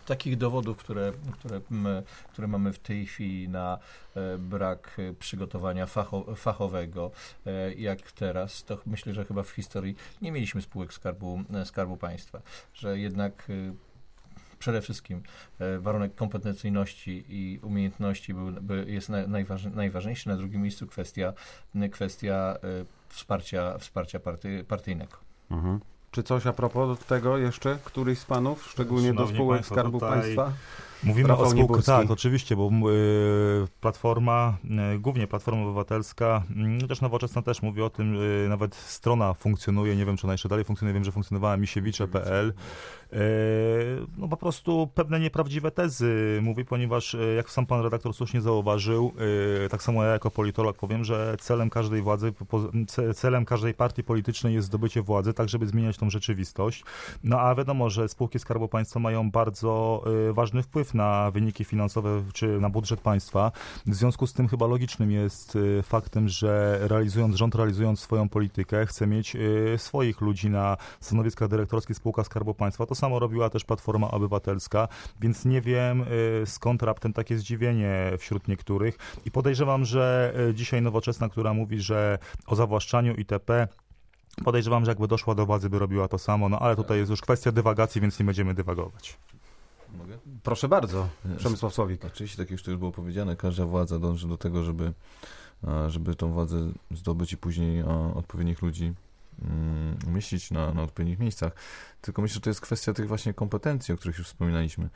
S6: takich dowodów, które, które, m, które mamy w tej chwili na e, brak przygotowania facho, fachowego, e, jak teraz, to myślę, że chyba w historii nie mieliśmy spółek Skarbu, Skarbu Państwa, że jednak e, przede wszystkim e, warunek kompetencyjności i umiejętności był, by, jest na, najważ, najważniejszy, na drugim miejscu kwestia, kwestia e, wsparcia, wsparcia party, partyjnego.
S1: Mhm. Czy coś a propos tego jeszcze? Któryś z panów, szczególnie
S3: Szanowni
S1: do spółek
S3: państwo,
S1: Skarbu
S3: tutaj
S1: Państwa?
S3: Mówimy
S1: Rafał
S3: o spółkach,
S1: Nieburski.
S3: tak, oczywiście, bo y, Platforma, y, głównie Platforma Obywatelska, y, też Nowoczesna też mówi o tym, y, nawet strona funkcjonuje, nie wiem, czy ona jeszcze dalej funkcjonuje, wiem, że funkcjonowała misiewicze kropka pe el. Y, no po prostu pewne nieprawdziwe tezy mówi, ponieważ y, jak sam pan redaktor słusznie zauważył, y, tak samo ja jako politolog powiem, że celem każdej władzy, po, celem każdej partii politycznej jest zdobycie władzy, tak żeby zmieniać tą rzeczywistość. No a wiadomo, że spółki Skarbu Państwa mają bardzo y, ważny wpływ na wyniki finansowe czy na budżet państwa. W związku z tym chyba logicznym jest y, faktem, że realizując, rząd realizując swoją politykę chce mieć y, swoich ludzi na stanowiskach dyrektorskich spółka Skarbu Państwa. To samo robiła też Platforma Obywatelska, więc nie wiem y, skąd raptem takie zdziwienie wśród niektórych i podejrzewam, że y, dzisiaj Nowoczesna, która mówi, że o zawłaszczaniu itp. Podejrzewam, że jakby doszła do władzy, by robiła to samo, no ale tutaj jest już kwestia dywagacji, więc nie będziemy dywagować.
S5: Mogę?
S1: Proszę bardzo, Przemysław Słowik.
S5: Oczywiście, tak jak już to już było powiedziane, każda władza dąży do tego, żeby, żeby tą władzę zdobyć i później odpowiednich ludzi umieścić na, na odpowiednich miejscach. Tylko myślę, że to jest kwestia tych właśnie kompetencji, o których już wspominaliśmy.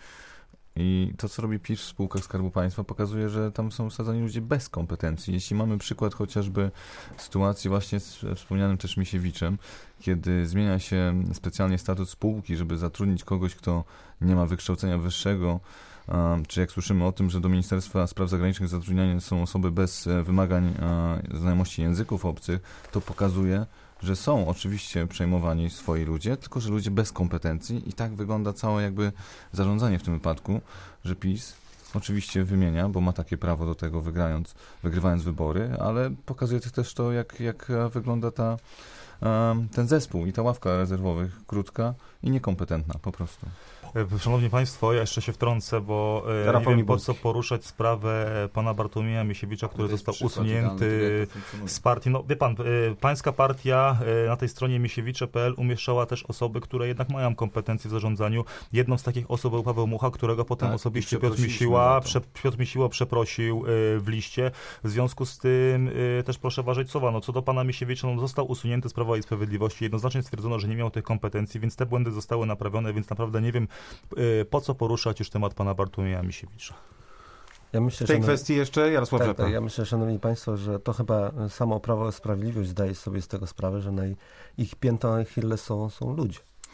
S5: I to, co robi PiS w spółkach Skarbu Państwa, pokazuje, że tam są wsadzani ludzie bez kompetencji. Jeśli mamy przykład chociażby sytuacji właśnie z wspomnianym też Misiewiczem, kiedy zmienia się specjalnie statut spółki, żeby zatrudnić kogoś, kto nie ma wykształcenia wyższego, czy jak słyszymy o tym, że do Ministerstwa Spraw Zagranicznych zatrudniane są osoby bez wymagań znajomości języków obcych, to pokazuje, że są oczywiście przejmowani swoi ludzie, tylko że ludzie bez kompetencji i tak wygląda całe jakby zarządzanie w tym wypadku, że PiS oczywiście wymienia, bo ma takie prawo do tego wygrając, wygrywając wybory, ale pokazuje też to, jak, jak wygląda ta, ten zespół i ta ławka rezerwowych, krótka i niekompetentna po prostu.
S3: Szanowni Państwo, ja jeszcze się wtrącę, bo
S1: Rafał
S3: nie wiem, po
S1: Nieburski.
S3: co poruszać sprawę pana Bartłomieja Misiewicza, który został usunięty z partii. No wie pan, pańska partia na tej stronie misiewicze kropka pe el umieszczała też osoby, które jednak mają kompetencje w zarządzaniu. Jedną z takich osób był Paweł Mucha, którego potem
S5: tak,
S3: osobiście Piotr Misiła, prze, Piotr Misiło przeprosił w liście. W związku z tym też proszę ważyć słowa. No co do pana Misiewicza, no został usunięty z Prawa i Sprawiedliwości. Jednoznacznie stwierdzono, że nie miał tych kompetencji, więc te błędy zostały naprawione, więc naprawdę nie wiem, po co poruszać już temat pana Bartłomieja Misiewicza.
S2: Ja myślę,
S1: W tej
S2: że
S1: kwestii jeszcze Jarosław
S2: tak,
S1: Rzepa.
S2: tak, ja myślę, szanowni państwo, że to chyba samo Prawo i Sprawiedliwość zdaje sobie z tego sprawę, że na ich piętą Achilles są, są ludzie.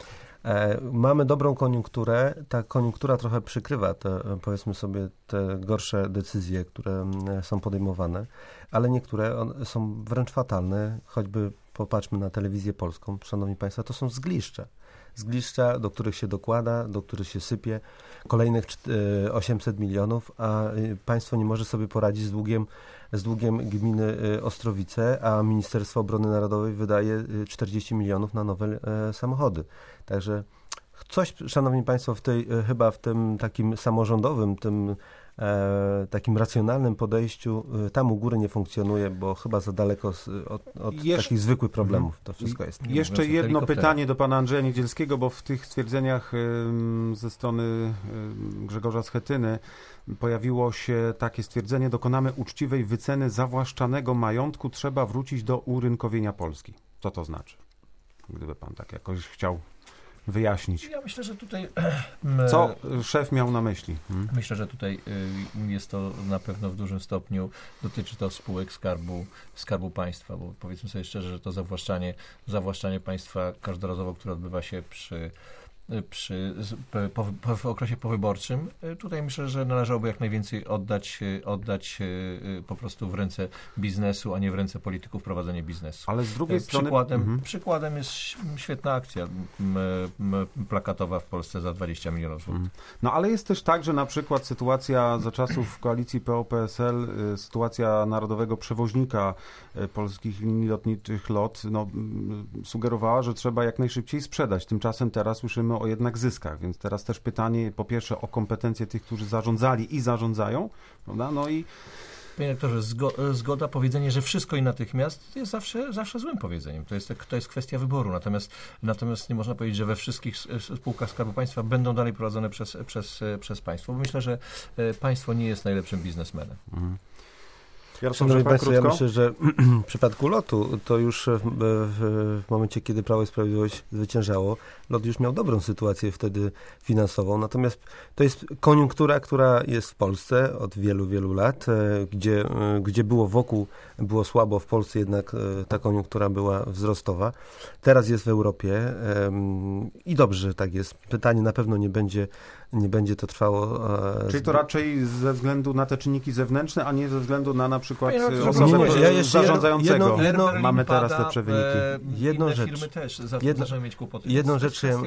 S2: E, mamy dobrą koniunkturę, ta koniunktura trochę przykrywa te, powiedzmy sobie, te gorsze decyzje, które są podejmowane, ale niektóre on, są wręcz fatalne, choćby popatrzmy na telewizję polską, szanowni państwo, to są zgliszcza. Zgliszcza, do których się dokłada, do których się sypie kolejnych osiemset milionów, a państwo nie może sobie poradzić z długiem, z długiem gminy Ostrowice, a Ministerstwo Obrony Narodowej wydaje czterdzieści milionów na nowe samochody. Także coś, szanowni państwo, w tej, chyba w tym takim samorządowym, tym E, takim racjonalnym podejściu e, tam u góry nie funkcjonuje, bo chyba za daleko z, od, od
S1: Jesz...
S2: takich zwykłych problemów to wszystko jest.
S1: Jeszcze jedno pytanie do pana Andrzeja Niedzielskiego, bo w tych stwierdzeniach y, ze strony y, Grzegorza Schetyny pojawiło się takie stwierdzenie: dokonamy uczciwej wyceny zawłaszczanego majątku, trzeba wrócić do urynkowienia Polski. Co to znaczy? Gdyby pan tak jakoś chciał wyjaśnić.
S6: Ja myślę, że tutaj...
S1: Co szef miał na myśli? Hmm?
S6: Myślę, że tutaj jest to na pewno w dużym stopniu, dotyczy to spółek Skarbu, Skarbu Państwa, bo powiedzmy sobie szczerze, że to zawłaszczanie, zawłaszczanie państwa każdorazowo, które odbywa się przy przy, po, po, w okresie powyborczym. Tutaj myślę, że należałoby jak najwięcej oddać, oddać po prostu w ręce biznesu, a nie w ręce polityków prowadzenie biznesu.
S1: Ale z drugiej
S6: przykładem,
S1: strony...
S6: Przykładem jest świetna akcja m, m, plakatowa w Polsce za dwadzieścia milionów złotych.
S1: No ale jest też tak, że na przykład sytuacja za czasów koalicji P O P S L, sytuacja narodowego przewoźnika polskich linii lotniczych LOT, no, sugerowała, że trzeba jak najszybciej sprzedać. Tymczasem teraz słyszymy mówimy o jednak zyskach, więc teraz też pytanie po pierwsze o kompetencje tych, którzy zarządzali i zarządzają, prawda? No i
S6: Panie rektorze, zgo, zgoda, powiedzenie, że wszystko i natychmiast jest zawsze, zawsze złym powiedzeniem. To jest, to jest kwestia wyboru. Natomiast, natomiast nie można powiedzieć, że we wszystkich spółkach Skarbu Państwa będą dalej prowadzone przez, przez, przez państwo. Bo myślę, że państwo nie jest najlepszym biznesmenem.
S1: Mhm.
S2: Szanowni Państwo, ja myślę, że w przypadku lotu to już w, w, w momencie, kiedy Prawo i Sprawiedliwość zwyciężało, lot już miał dobrą sytuację wtedy finansową. Natomiast to jest koniunktura, która jest w Polsce od wielu, wielu lat, gdzie, gdzie było wokół, było słabo, w Polsce jednak ta koniunktura była wzrostowa. Teraz jest w Europie i dobrze, że tak jest. Pytanie na pewno nie będzie nie będzie to trwało.
S1: Czyli to raczej ze względu na te czynniki zewnętrzne, a nie ze względu na na przykład
S2: no,
S1: osobę
S2: nie, nie, ja jeszcze
S1: zarządzającego.
S2: Jedno, jedno,
S1: Mamy teraz lepsze wyniki.
S6: Jedną rzecz. Firmy też zaczynają mieć kłopoty.
S2: Jedną rzecz, chciałem,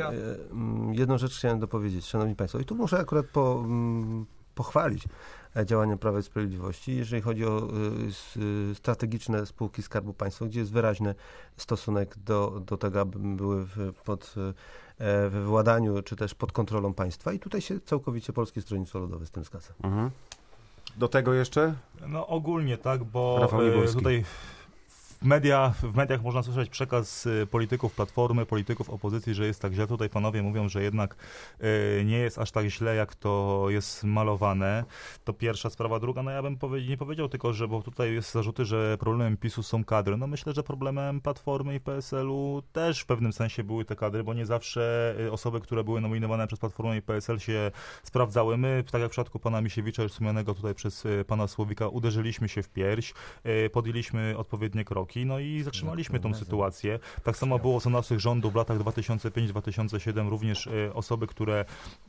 S2: jedną rzecz chciałem dopowiedzieć, Szanowni Państwo, i tu muszę akurat po, pochwalić działania Prawa i Sprawiedliwości, jeżeli chodzi o y, strategiczne spółki Skarbu Państwa, gdzie jest wyraźny stosunek do, do tego, aby były w, pod we władaniu, czy też pod kontrolą państwa i tutaj się całkowicie Polskie Stronnictwo Ludowe z tym zgadza.
S1: Mhm. Do tego jeszcze?
S3: No ogólnie tak, bo e, tutaj w, media, w mediach można słyszeć przekaz polityków Platformy, polityków opozycji, że jest tak źle. Tutaj panowie mówią, że jednak e, nie jest aż tak źle, jak to jest malowane. To pierwsza sprawa. Druga, no ja bym powie, nie powiedział tylko, że bo tutaj jest zarzuty, że problemem PiSu są kadry. No myślę, że problemem Platformy i P S L-u też w pewnym sensie były te kadry, bo nie zawsze osoby, które były nominowane przez Platformę i P S L się sprawdzały. My, tak jak w przypadku pana Misiewicza, już wspomnianego tutaj przez pana Słowika, uderzyliśmy się w pierś, podjęliśmy odpowiednie kroki, no i zatrzymaliśmy tą sytuację. Tak samo było za naszych rządów w latach dwa tysiące piąty do dwa tysiące siódmego, również osoby, które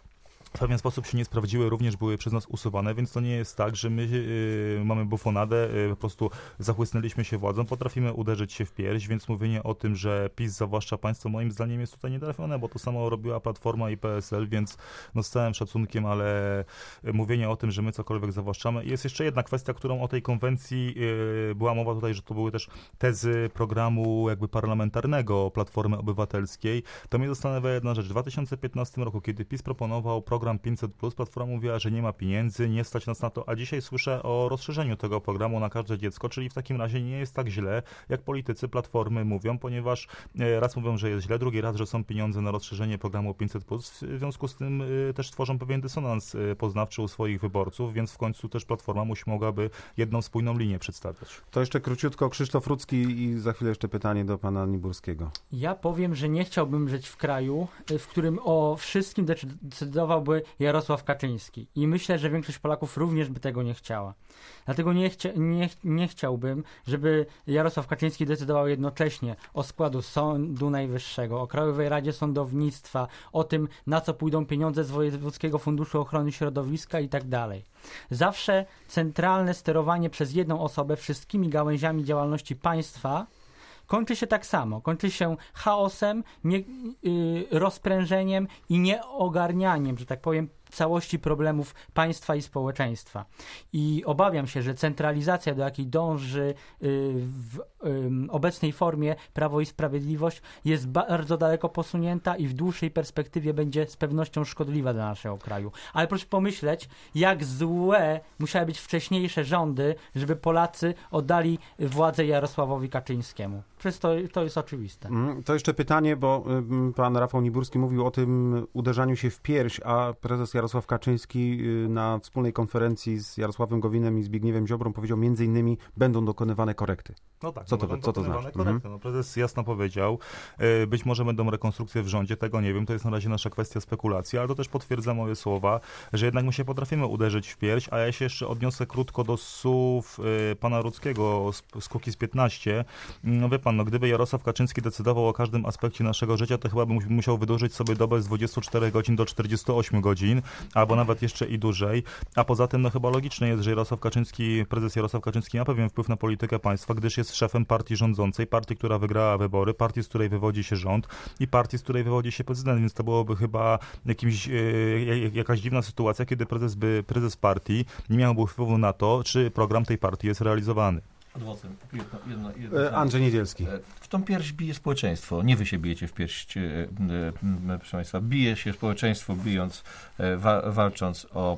S3: w pewien sposób się nie sprawdziły, również były przez nas usuwane, więc to nie jest tak, że my y, mamy bufonadę, y, po prostu zachłysnęliśmy się władzą, potrafimy uderzyć się w pierś, więc mówienie o tym, że PiS zawłaszcza państwo, moim zdaniem jest tutaj nietrafione, bo to samo robiła Platforma i P S L, więc no z całym szacunkiem, ale mówienie o tym, że my cokolwiek zawłaszczamy. I jest jeszcze jedna kwestia, którą o tej konwencji y, była mowa tutaj, że to były też tezy programu jakby parlamentarnego Platformy Obywatelskiej. To mnie zastanawia jedna rzecz. W dwa tysiące piętnastym roku, kiedy PiS proponował program program pięćset plus, Platforma mówiła, że nie ma pieniędzy, nie stać nas na to, a dzisiaj słyszę o rozszerzeniu tego programu na każde dziecko, czyli w takim razie nie jest tak źle, jak politycy Platformy mówią, ponieważ raz mówią, że jest źle, drugi raz, że są pieniądze na rozszerzenie programu pięćset plus, w związku z tym też tworzą pewien dysonans poznawczy u swoich wyborców, więc w końcu też Platforma musi mogłaby jedną spójną linię przedstawiać.
S1: To jeszcze króciutko Krzysztof Rudzki i za chwilę jeszcze pytanie do pana Niburskiego.
S4: Ja powiem, że nie chciałbym żyć w kraju, w którym o wszystkim decydowałby Jarosław Kaczyński. I myślę, że większość Polaków również by tego nie chciała. Dlatego nie, chcia, nie, nie chciałbym, żeby Jarosław Kaczyński decydował jednocześnie o składu Sądu Najwyższego, o Krajowej Radzie Sądownictwa, o tym, na co pójdą pieniądze z Wojewódzkiego Funduszu Ochrony Środowiska i tak dalej. Zawsze centralne sterowanie przez jedną osobę wszystkimi gałęziami działalności państwa kończy się tak samo. Kończy się chaosem, nie, yy, rozprężeniem i nieogarnianiem, że tak powiem, całości problemów państwa i społeczeństwa. I obawiam się, że centralizacja, do jakiej dąży w obecnej formie Prawo i Sprawiedliwość, jest bardzo daleko posunięta i w dłuższej perspektywie będzie z pewnością szkodliwa dla naszego kraju. Ale proszę pomyśleć, jak złe musiały być wcześniejsze rządy, żeby Polacy oddali władzę Jarosławowi Kaczyńskiemu. Przecież to, to jest oczywiste.
S1: To jeszcze pytanie, bo pan Rafał Niburski mówił o tym uderzaniu się w pierś, a prezes Jarosław Kaczyński na wspólnej konferencji z Jarosławem Gowinem i Zbigniewem Ziobrą powiedział, między innymi będą dokonywane korekty.
S3: No tak,
S1: co
S3: no
S1: to, co to znaczy?
S3: Korekty. Mhm. No, prezes jasno powiedział, być może będą rekonstrukcje w rządzie, tego nie wiem, to jest na razie nasza kwestia spekulacji, ale to też potwierdza moje słowa, że jednak my się potrafimy uderzyć w pierś, a ja się jeszcze odniosę krótko do słów pana Rudzkiego z Kukiz piętnaście. No wie pan, no gdyby Jarosław Kaczyński decydował o każdym aspekcie naszego życia, to chyba by musiał wydłużyć sobie dobę z dwudziestu czterech godzin do czterdziestu ośmiu godzin, albo nawet jeszcze i dłużej, a poza tym no chyba logiczne jest, że Jarosław Kaczyński, prezes Jarosław Kaczyński ma pewien wpływ na politykę państwa, gdyż jest szefem partii rządzącej, partii, która wygrała wybory, partii, z której wywodzi się rząd i partii, z której wywodzi się prezydent, więc to byłoby chyba jakimś, e, jakaś dziwna sytuacja, kiedy prezes, by, prezes partii nie miałby wpływu na to, czy program tej partii jest realizowany.
S6: Odwozem. Jedno, jedno, jedno
S1: E, Andrzej Niedzielski.
S6: W tą pierś bije społeczeństwo. Nie wy się bijecie w pierś, e, e, proszę Państwa. Bije się społeczeństwo, bijąc, e, wa, walcząc o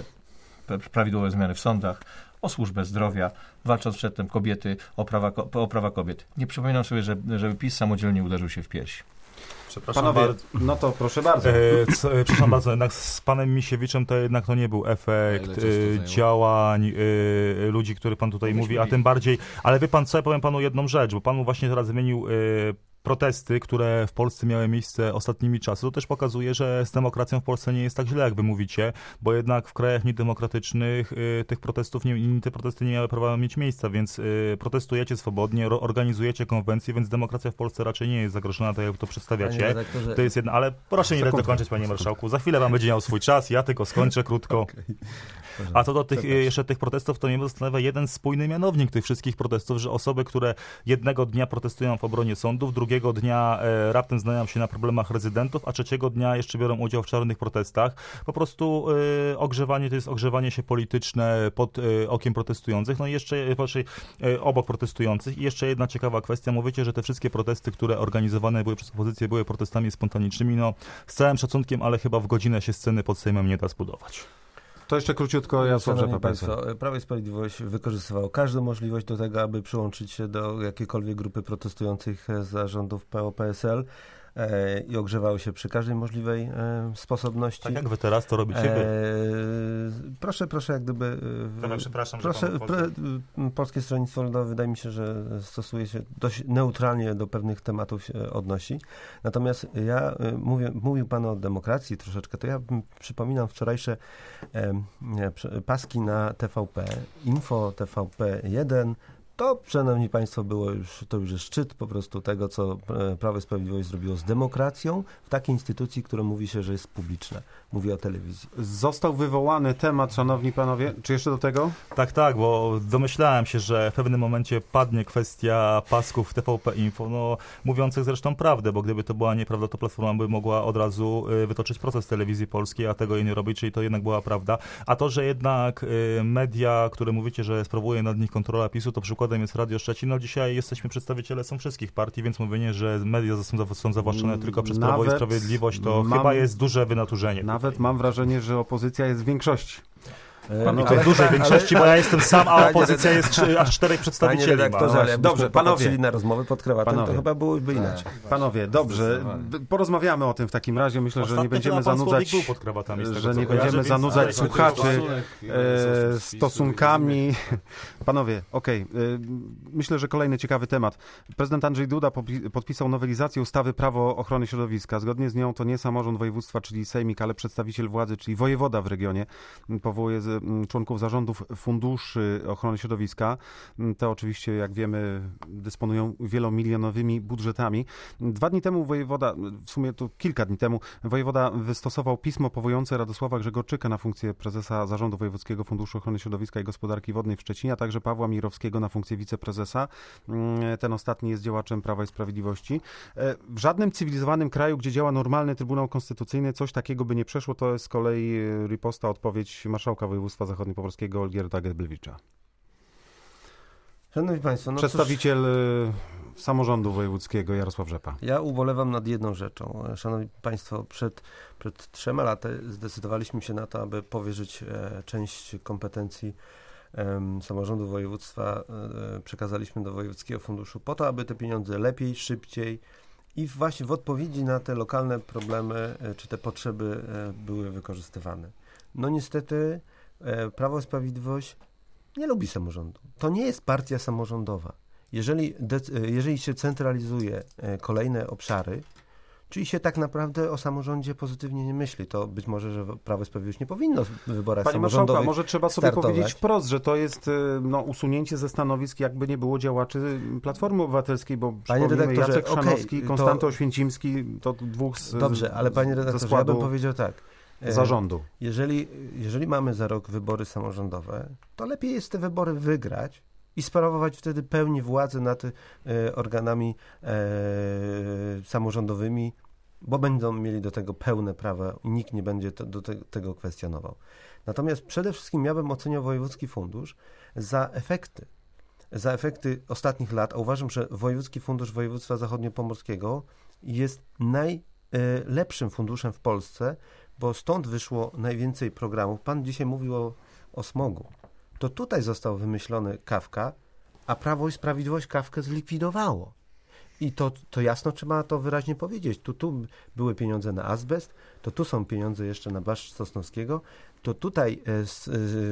S6: e, prawidłowe zmiany w sądach, o służbę zdrowia, walcząc przedtem kobiety, o prawa, o prawa kobiet. Nie przypominam sobie, że, żeby PiS samodzielnie uderzył się w pierś.
S3: Przepraszam
S1: Panowie,
S3: bardzo.
S1: no to proszę bardzo.
S3: E, co, e, przepraszam bardzo, jednak z panem Misiewiczem to jednak to nie był efekt
S5: Ile czasu to
S3: e,
S5: zajęło?
S3: działań e, ludzi, który pan tutaj mówi, a tym bardziej, ale wie pan co, ja powiem panu jedną rzecz, bo pan właśnie teraz wymienił e, protesty, które w Polsce miały miejsce ostatnimi czasy, to też pokazuje, że z demokracją w Polsce nie jest tak źle, jak wy mówicie, bo jednak w krajach niedemokratycznych y, tych protestów, nie, te protesty nie miały prawa mieć miejsca, więc y, protestujecie swobodnie, ro, organizujecie konwencje, więc demokracja w Polsce raczej nie jest zagrożona, tak jak to przedstawiacie. To jest jedna, ale proszę nie dać dokończyć, panie marszałku. Za chwilę pan będzie miał swój czas, ja tylko skończę krótko. Okay. A co do tych, jeszcze tych protestów, to mnie zastanawia jeden spójny mianownik tych wszystkich protestów, że osoby, które jednego dnia protestują w obronie sądów, drugiego dnia e, raptem znają się na problemach rezydentów, a trzeciego dnia jeszcze biorą udział w czarnych protestach. Po prostu e, ogrzewanie to jest ogrzewanie się polityczne pod e, okiem protestujących, no i jeszcze znaczy, e, obok protestujących. I jeszcze jedna ciekawa kwestia, mówicie, że te wszystkie protesty, które organizowane były przez opozycję, były protestami spontanicznymi, no z całym szacunkiem, ale chyba w godzinę się sceny pod Sejmem nie da zbudować.
S1: To jeszcze króciutko, Jarosław Rzepa.
S2: Państwo, Prawo i Sprawiedliwość wykorzystywało każdą możliwość do tego, aby przyłączyć się do jakiejkolwiek grupy protestujących z zarządów P O P S L e, i ogrzewały się przy każdej możliwej e, sposobności.
S3: Tak jak wy teraz to robicie?
S2: E, proszę, proszę, jak gdyby...
S3: Trochę przepraszam,
S2: proszę,
S3: że panu
S2: pre, Polskie Stronnictwo Ludowe wydaje mi się, że stosuje się dość neutralnie do pewnych tematów się odnosi. Natomiast ja mówię, mówił Pan o demokracji troszeczkę, to ja przypominam wczorajsze e, paski na T V P, Info T V P jeden. To, szanowni państwo, było już, to już jest szczyt po prostu tego, co Prawo i Sprawiedliwość zrobiło z demokracją w takiej instytucji, która mówi się, że jest publiczna. Mówię o telewizji.
S1: Został wywołany temat, szanowni panowie. Czy jeszcze do tego?
S3: Tak, tak, bo domyślałem się, że w pewnym momencie padnie kwestia pasków T V P Info, no mówiących zresztą prawdę, bo gdyby to była nieprawda, to Platforma by mogła od razu y, wytoczyć proces telewizji polskiej, a tego jej nie robi, czyli to jednak była prawda. A to, że jednak y, media, które mówicie, że sprawuje nad nich kontrola PiSu, to przykładem jest Radio Szczecin. No dzisiaj jesteśmy przedstawiciele są wszystkich partii, więc mówienie, że media są, są zawłaszczone tylko przez
S1: Nawet
S3: Prawo i Sprawiedliwość, to
S1: mam,
S3: chyba jest duże wynaturzenie.
S1: Nawet mam wrażenie, że opozycja jest w większości.
S3: Panowie, to w dużej ale, większości, ale, bo ja jestem sam, a opozycja jest trzy, aż czterech przedstawicieli.
S2: Panie
S1: ma.
S2: ale
S1: dobrze, panowie.
S2: na rozmowę pod krawatem, to chyba byłoby inaczej.
S1: Panowie, dobrze, porozmawiamy o tym w takim razie. Myślę,
S3: Ostatnio
S1: że nie będziemy zanudzać,
S3: był pod krawatami, tego,
S1: że nie
S3: kojarzy,
S1: będziemy zanudzać
S3: więc...
S1: słuchaczy e, stosunkami. Panowie, okej. Okay. Myślę, że kolejny ciekawy temat. Prezydent Andrzej Duda podpisał nowelizację ustawy Prawo ochrony środowiska. Zgodnie z nią to nie samorząd województwa, czyli sejmik, ale przedstawiciel władzy, czyli wojewoda w regionie, powołuje z członków zarządów funduszy ochrony środowiska. Te oczywiście, jak wiemy, dysponują wielomilionowymi budżetami. Dwa dni temu wojewoda, w sumie to kilka dni temu, wojewoda wystosował pismo powołujące Radosława Grzegorczyka na funkcję prezesa Zarządu Wojewódzkiego Funduszu Ochrony Środowiska i Gospodarki Wodnej w Szczecinie, a także Pawła Mirowskiego na funkcję wiceprezesa. Ten ostatni jest działaczem Prawa i Sprawiedliwości. W żadnym cywilizowanym kraju, gdzie działa normalny Trybunał Konstytucyjny, coś takiego by nie przeszło. To jest z kolei riposta, odpowiedź marszałka województwa zachodniopomorskiego Olgierda Geblewicza.
S2: Szanowni Państwo, no
S1: przedstawiciel cóż, samorządu wojewódzkiego Jarosław Rzepa.
S2: Ja ubolewam nad jedną rzeczą. Szanowni Państwo, przed, przed trzema laty zdecydowaliśmy się na to, aby powierzyć e, część kompetencji e, samorządu województwa, e, przekazaliśmy do Wojewódzkiego Funduszu po to, aby te pieniądze lepiej, szybciej i właśnie w odpowiedzi na te lokalne problemy e, czy te potrzeby e, były wykorzystywane. No niestety e, Prawo i Sprawiedliwość nie lubi samorządu. To nie jest partia samorządowa. Jeżeli, jeżeli się centralizuje kolejne obszary, czyli się tak naprawdę o samorządzie pozytywnie nie myśli, to być może, że Prawo i Sprawiedliwość nie powinno w wyborach
S1: Panie
S2: samorządowych
S1: marszałku, może trzeba sobie
S2: startować.
S1: powiedzieć wprost, że to jest no, usunięcie ze stanowisk, jakby nie było działaczy Platformy Obywatelskiej, bo
S2: panie redaktorze,
S1: Jacek Chrzanowski,
S2: okay,
S1: Konstanty
S2: to...
S1: Oświęcimski, to dwóch z
S2: Dobrze, ale panie redaktorze, ja bym powiedział tak.
S1: Zarządu.
S2: Jeżeli, jeżeli mamy za rok wybory samorządowe, to lepiej jest te wybory wygrać i sprawować wtedy pełni władzy nad e, organami e, samorządowymi, bo będą mieli do tego pełne prawa i nikt nie będzie to, do te, tego kwestionował. Natomiast przede wszystkim ja bym oceniał Wojewódzki Fundusz za efekty. za efekty ostatnich lat, a uważam, że Wojewódzki Fundusz Województwa Zachodniopomorskiego jest najlepszym funduszem w Polsce, bo stąd wyszło najwięcej programów. Pan dzisiaj mówił o, o smogu. To tutaj został wymyślony Kawka, a Prawo i Sprawiedliwość Kawkę zlikwidowało. I to, to jasno trzeba to wyraźnie powiedzieć. Tu, tu były pieniądze na azbest, to tu są pieniądze jeszcze na Blaszcz Sosnowskiego, to tutaj e, s,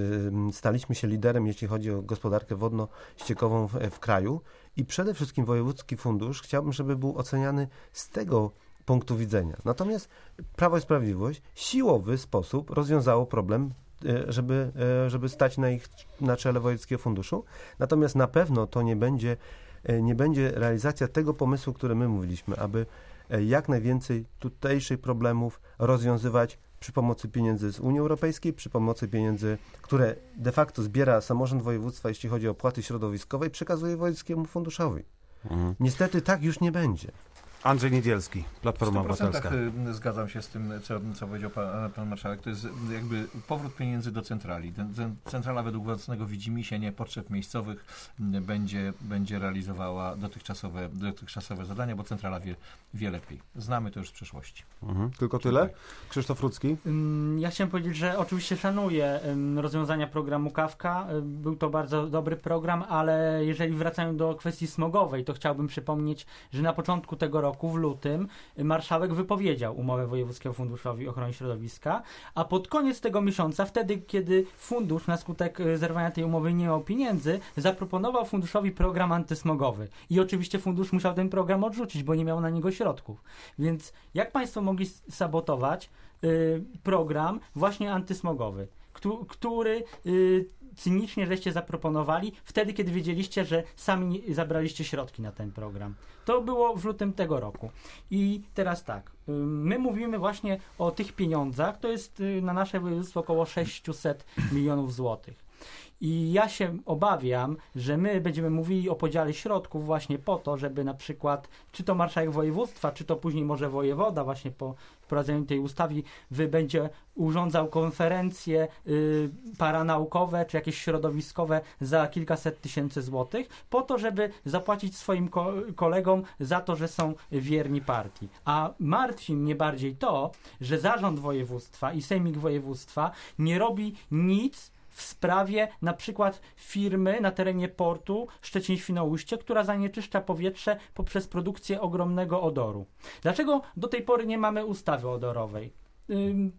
S2: e, staliśmy się liderem, jeśli chodzi o gospodarkę wodno-ściekową w, w kraju i przede wszystkim Wojewódzki Fundusz chciałbym, żeby był oceniany z tego punktu widzenia. Natomiast Prawo i Sprawiedliwość w siłowy sposób rozwiązało problem, e, żeby, e, żeby stać na ich na czele Wojewódzkiego Funduszu. Natomiast na pewno to nie będzie nie będzie realizacja tego pomysłu, który my mówiliśmy, aby jak najwięcej tutejszych problemów rozwiązywać przy pomocy pieniędzy z Unii Europejskiej, przy pomocy pieniędzy, które de facto zbiera samorząd województwa, jeśli chodzi o opłaty środowiskowe i przekazuje Wojewódzkiemu Funduszowi. Mhm. Niestety tak już nie będzie.
S1: Andrzej Niedzielski, Platforma Obywatelska.
S6: Zgadzam się z tym, co, co powiedział pan, pan marszałek. To jest jakby powrót pieniędzy do centrali. Ten, ten centrala według własnego widzimisię potrzeb miejscowych będzie, będzie realizowała dotychczasowe, dotychczasowe zadania, bo centrala wie, wie lepiej. Znamy to już z przeszłości.
S1: Mhm. Tylko tyle? Krzysztof Rudzki?
S4: Ja chciałem powiedzieć, że oczywiście szanuję rozwiązania programu Kawka. Był to bardzo dobry program, ale jeżeli wracają do kwestii smogowej, to chciałbym przypomnieć, że na początku tego roku w lutym marszałek wypowiedział umowę Wojewódzkiego Funduszowi Ochrony Środowiska, a pod koniec tego miesiąca, wtedy kiedy fundusz na skutek zerwania tej umowy nie miał pieniędzy, zaproponował funduszowi program antysmogowy. I oczywiście fundusz musiał ten program odrzucić, bo nie miał na niego środków. Więc jak państwo mogli sabotować y, program właśnie antysmogowy, który, który y, cynicznie żeście zaproponowali wtedy, kiedy wiedzieliście, że sami zabraliście środki na ten program. To było w lutym tego roku. I teraz tak, my mówimy właśnie o tych pieniądzach, to jest na nasze województwo około sześćset milionów złotych. I ja się obawiam, że my będziemy mówili o podziale środków właśnie po to, żeby na przykład, czy to marszałek województwa, czy to później może wojewoda właśnie po wprowadzeniu tej ustawy wy będzie urządzał konferencje y, paranaukowe, czy jakieś środowiskowe za kilkaset tysięcy złotych, po to, żeby zapłacić swoim ko- kolegom za to, że są wierni partii. A martwi mnie bardziej to, że zarząd województwa i sejmik województwa nie robi nic w sprawie na przykład firmy na terenie portu Szczecin-Świnoujście, która zanieczyszcza powietrze poprzez produkcję ogromnego odoru. Dlaczego do tej pory nie mamy ustawy odorowej? Ym,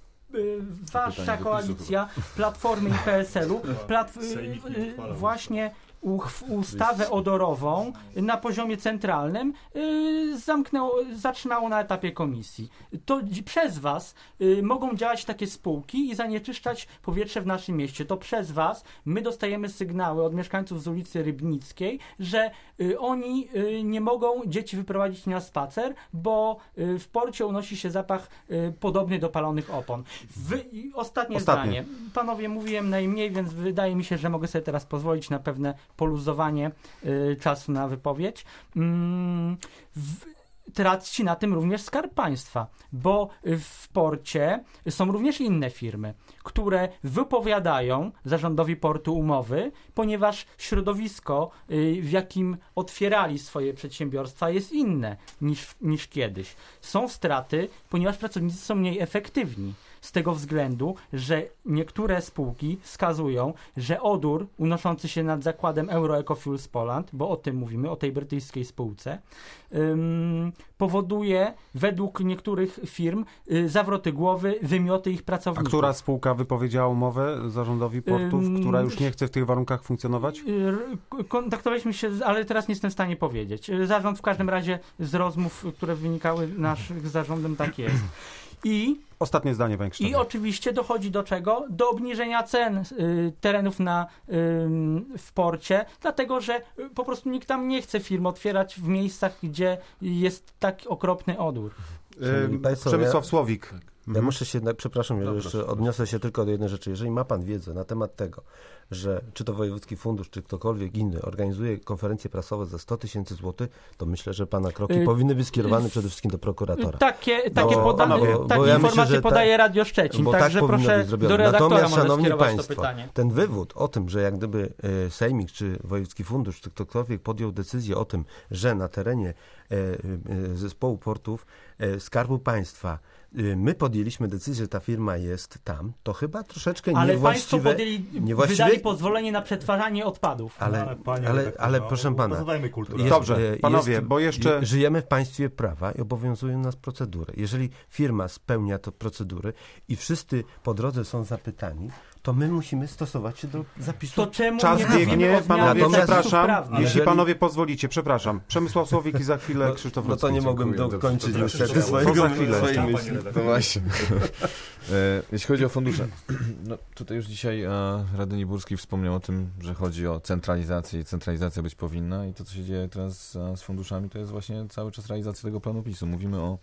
S4: y, wasza koalicja Platformy i P S L-u platf- y, y, właśnie ustawę odorową na poziomie centralnym yy, zamknęło, zatrzymało na etapie komisji. To przez was yy, mogą działać takie spółki i zanieczyszczać powietrze w naszym mieście. To przez was my dostajemy sygnały od mieszkańców z ulicy Rybnickiej, że yy, oni yy, nie mogą dzieci wyprowadzić na spacer, bo yy, w porcie unosi się zapach yy, podobny do palonych opon. Wy, i ostatnie, ostatnie zdanie. Panowie, mówiłem najmniej, więc wydaje mi się, że mogę sobie teraz pozwolić na pewne poluzowanie y, czasu na wypowiedź. Mm, w, traci na tym również Skarb Państwa, bo w porcie są również inne firmy, które wypowiadają zarządowi portu umowy, ponieważ środowisko, y, w jakim otwierali swoje przedsiębiorstwa, jest inne niż, niż kiedyś. Są straty, ponieważ pracownicy są mniej efektywni. Z tego względu, że niektóre spółki wskazują, że odór unoszący się nad zakładem Euroecofuels Poland, bo o tym mówimy, o tej brytyjskiej spółce, ym, powoduje według niektórych firm y, zawroty głowy, wymioty ich pracowników.
S1: A która spółka wypowiedziała umowę zarządowi portów, ym, która już nie chce w tych warunkach funkcjonować?
S4: Y, kontaktowaliśmy się, ale teraz nie jestem w stanie powiedzieć. Zarząd w każdym razie z rozmów, które wynikały naszych z zarządem, tak jest. I
S1: Ostatnie zdanie, panie Krzysztofie.
S4: I oczywiście dochodzi do czego? Do obniżenia cen y, terenów na, y, w porcie, dlatego że y, po prostu nikt tam nie chce firm otwierać w miejscach, gdzie jest tak okropny odór.
S1: Yy, Przemysław Słowik.
S2: Mhm. muszę się jednak, przepraszam,
S5: Dobra,
S2: jeszcze
S5: proszę.
S2: odniosę się tylko do jednej rzeczy. Jeżeli ma pan wiedzę na temat tego, że czy to Wojewódzki Fundusz, czy ktokolwiek inny organizuje konferencje prasowe za sto tysięcy złotych, to myślę, że pana kroki
S4: Y,
S2: powinny być skierowane
S4: y,
S2: przede wszystkim do prokuratora.
S4: Takie, takie,
S2: Bo-
S4: poda-
S2: panowie,
S4: takie
S2: bo ja myślę,
S4: informacje
S2: że
S4: podaje
S2: tak-
S4: Radio Szczecin,
S2: bo tak
S4: także
S2: powinno
S4: proszę
S2: być zrobione.
S4: do redaktora
S2: Natomiast,
S4: może
S2: szanowni
S4: skierować
S2: państwo,
S4: to pytanie.
S2: ten wywód o tym, że jak gdyby e, Sejmik czy Wojewódzki Fundusz, czy ktokolwiek podjął decyzję o tym, że na terenie e, e, zespołu portów e, Skarbu Państwa e, my podjęliśmy decyzję, że ta firma jest tam, to chyba troszeczkę
S4: Ale państwo
S2: niewłaściwe.
S4: podjęli,
S2: niewłaściwe-
S4: wydali pozwolenie na przetwarzanie odpadów.
S2: Ale,
S3: Ale, panie
S2: ale,
S3: redaktorze,
S2: ale
S3: no,
S2: proszę pana,
S3: pozostawajmy kulturę.
S2: jest,
S1: Dobrze,
S2: e,
S1: panowie,
S2: jest,
S1: bo jeszcze-
S2: je- żyjemy w państwie prawa i obowiązują nas procedury. Jeżeli firma spełnia te procedury i wszyscy po drodze są zapytani, to my musimy stosować się do zapisów.
S4: To czemu
S1: Czas
S4: nie mówimy
S1: biegnie,
S4: o zmianie
S1: panowie,
S2: Natomiast-
S4: przepisów
S1: przepraszam,
S4: prawnych?
S1: jeśli
S2: Jeżeli-
S1: panowie pozwolicie, przepraszam. Przemysław Słowik i za chwilę
S2: No,
S1: Krzysztof
S2: no to nie
S1: Rockiewicz.
S2: mogłem
S5: Dziękuję,
S2: dokończyć
S5: dobrze,
S2: niestety
S5: dobrze.
S2: swojego
S1: To za chwilę.
S2: swojej
S3: Panie
S2: myśli.
S3: redaktorze.
S5: No właśnie. E, Jeśli chodzi o fundusze, no tutaj już dzisiaj e, Radny Niburski wspomniał o tym, że chodzi o centralizację i centralizacja być powinna i to, co się dzieje teraz e, z funduszami, to jest właśnie cały czas realizacja tego planu PiSu. Mówimy o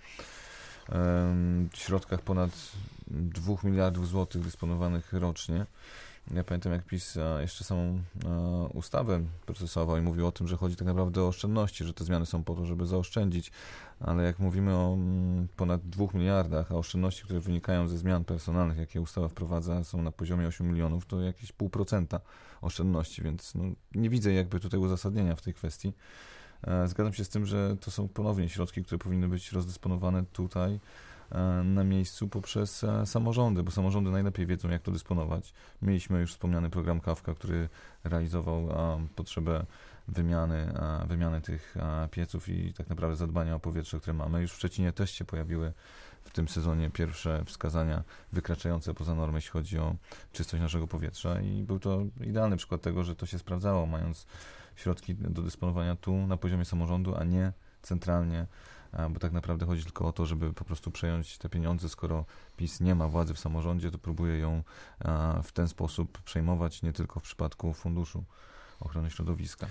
S5: em, środkach ponad dwóch miliardów złotych dysponowanych rocznie. Ja pamiętam, jak PiS e, jeszcze samą e, ustawę procesował i mówił o tym, że chodzi tak naprawdę o oszczędności, że te zmiany są po to, żeby zaoszczędzić, ale jak mówimy o mm, ponad dwóch miliardach, a oszczędności, które wynikają ze zmian personalnych, jakie ustawa wprowadza, są na poziomie ośmiu milionów, to jakieś pół procenta oszczędności, więc no, nie widzę jakby tutaj uzasadnienia w tej kwestii. E, zgadzam się z tym, że to są ponownie środki, które powinny być rozdysponowane tutaj na miejscu poprzez samorządy, bo samorządy najlepiej wiedzą, jak to dysponować. Mieliśmy już wspomniany program Kawka, który realizował potrzebę wymiany, wymiany tych pieców i tak naprawdę zadbania o powietrze, które mamy. Już w Szczecinie też się pojawiły w tym sezonie pierwsze wskazania wykraczające poza normę, jeśli chodzi o czystość naszego powietrza i był to idealny przykład tego, że to się sprawdzało, mając środki do dysponowania tu na poziomie samorządu, a nie centralnie, bo tak naprawdę chodzi tylko o to, żeby po prostu przejąć te pieniądze. Skoro PiS nie ma władzy w samorządzie, to próbuje ją w ten sposób przejmować, nie tylko w przypadku Funduszu Ochrony Środowiska.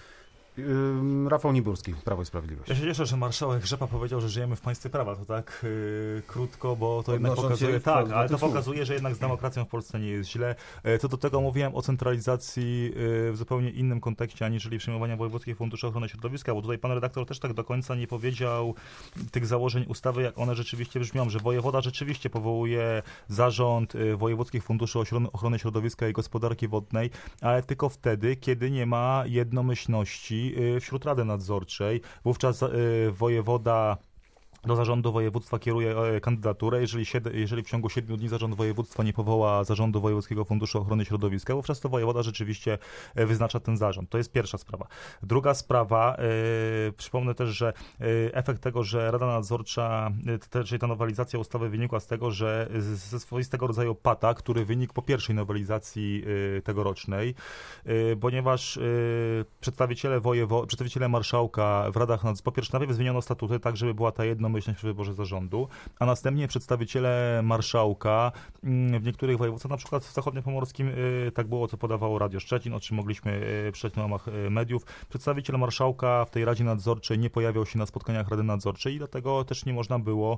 S1: Ym, Rafał Niburski, Prawo i Sprawiedliwość.
S3: Ja się cieszę, że marszałek Rzepa powiedział, że żyjemy w państwie prawa. To tak yy, krótko, bo to jednak
S2: Odnosząc się
S3: pokazuje,
S2: wprost
S3: tak,
S2: do
S3: ale to
S2: tych słów.
S3: pokazuje, że jednak z demokracją w Polsce nie jest źle. E, Co do tego mówiłem o centralizacji yy, w zupełnie innym kontekście, aniżeli przejmowania wojewódzkich funduszy ochrony środowiska, bo tutaj pan redaktor też tak do końca nie powiedział tych założeń ustawy, jak one rzeczywiście brzmią, że wojewoda rzeczywiście powołuje zarząd yy, wojewódzkich funduszy ochrony, ochrony środowiska i gospodarki wodnej, ale tylko wtedy, kiedy nie ma jednomyślności yy, wśród Rady Nadzorczej. Wówczas y, wojewoda do zarządu województwa kieruje e, kandydaturę. Jeżeli, sied, jeżeli w ciągu siedmiu dni zarząd województwa nie powoła zarządu Wojewódzkiego Funduszu Ochrony Środowiska, wówczas to wojewoda rzeczywiście e, wyznacza ten zarząd. To jest pierwsza sprawa. Druga sprawa, e, przypomnę też, że e, efekt tego, że Rada Nadzorcza, e, te, czyli ta nowelizacja ustawy wynikła z tego, że z, ze swoistego rodzaju pata, który wynikł po pierwszej nowelizacji e, tegorocznej, e, ponieważ e, przedstawiciele wojewo, przedstawiciele marszałka w radach, po pierwsze najpierw zmieniono statuty tak, żeby była ta jedna myślność w wyborze zarządu, a następnie przedstawiciele marszałka w niektórych województwach, na przykład w zachodniopomorskim, tak było, co podawało Radio Szczecin, o czym mogliśmy przeczytać na łamach mediów. Przedstawiciel marszałka w tej Radzie Nadzorczej nie pojawiał się na spotkaniach Rady Nadzorczej i dlatego też nie można było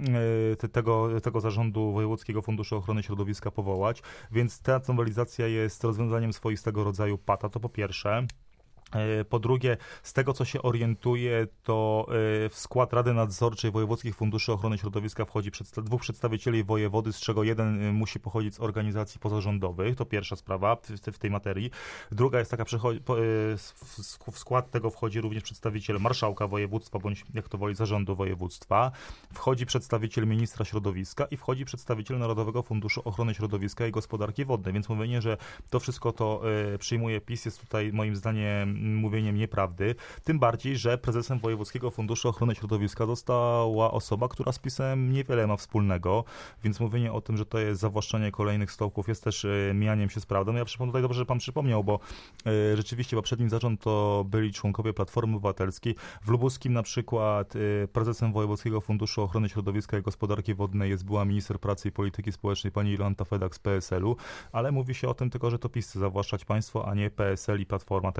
S3: tego, tego zarządu Wojewódzkiego Funduszu Ochrony Środowiska powołać, więc ta nowelizacja jest rozwiązaniem swoistego rodzaju pata, to po pierwsze. Po drugie, z tego co się orientuję, to w skład Rady Nadzorczej Wojewódzkich Funduszy Ochrony Środowiska wchodzi przedsta- dwóch przedstawicieli wojewody, z czego jeden musi pochodzić z organizacji pozarządowych. To pierwsza sprawa w, w tej materii. Druga jest taka, przychodzi, po, w skład tego wchodzi również przedstawiciel marszałka województwa, bądź jak to woli zarządu województwa. Wchodzi przedstawiciel ministra środowiska i wchodzi przedstawiciel Narodowego Funduszu Ochrony Środowiska i Gospodarki Wodnej. Więc mówienie, że to wszystko to y, przyjmuje PiS, jest tutaj moim zdaniem mówieniem nieprawdy, tym bardziej, że prezesem Wojewódzkiego Funduszu Ochrony Środowiska została osoba, która z PiS-em niewiele ma wspólnego, więc mówienie o tym, że to jest zawłaszczenie kolejnych stołków jest też y, mijaniem się z prawdą. Ja przypomnę tutaj dobrze, że pan przypomniał, bo y, rzeczywiście poprzedni zarząd to byli członkowie Platformy Obywatelskiej. W Lubuskim na przykład y, prezesem Wojewódzkiego Funduszu Ochrony Środowiska i Gospodarki Wodnej jest była minister pracy i polityki społecznej pani Jolanta Fedak z P S L u, ale mówi się o tym tylko, że to PiS chce zawłaszczać państwo, a nie P S L i Platforma. Tak,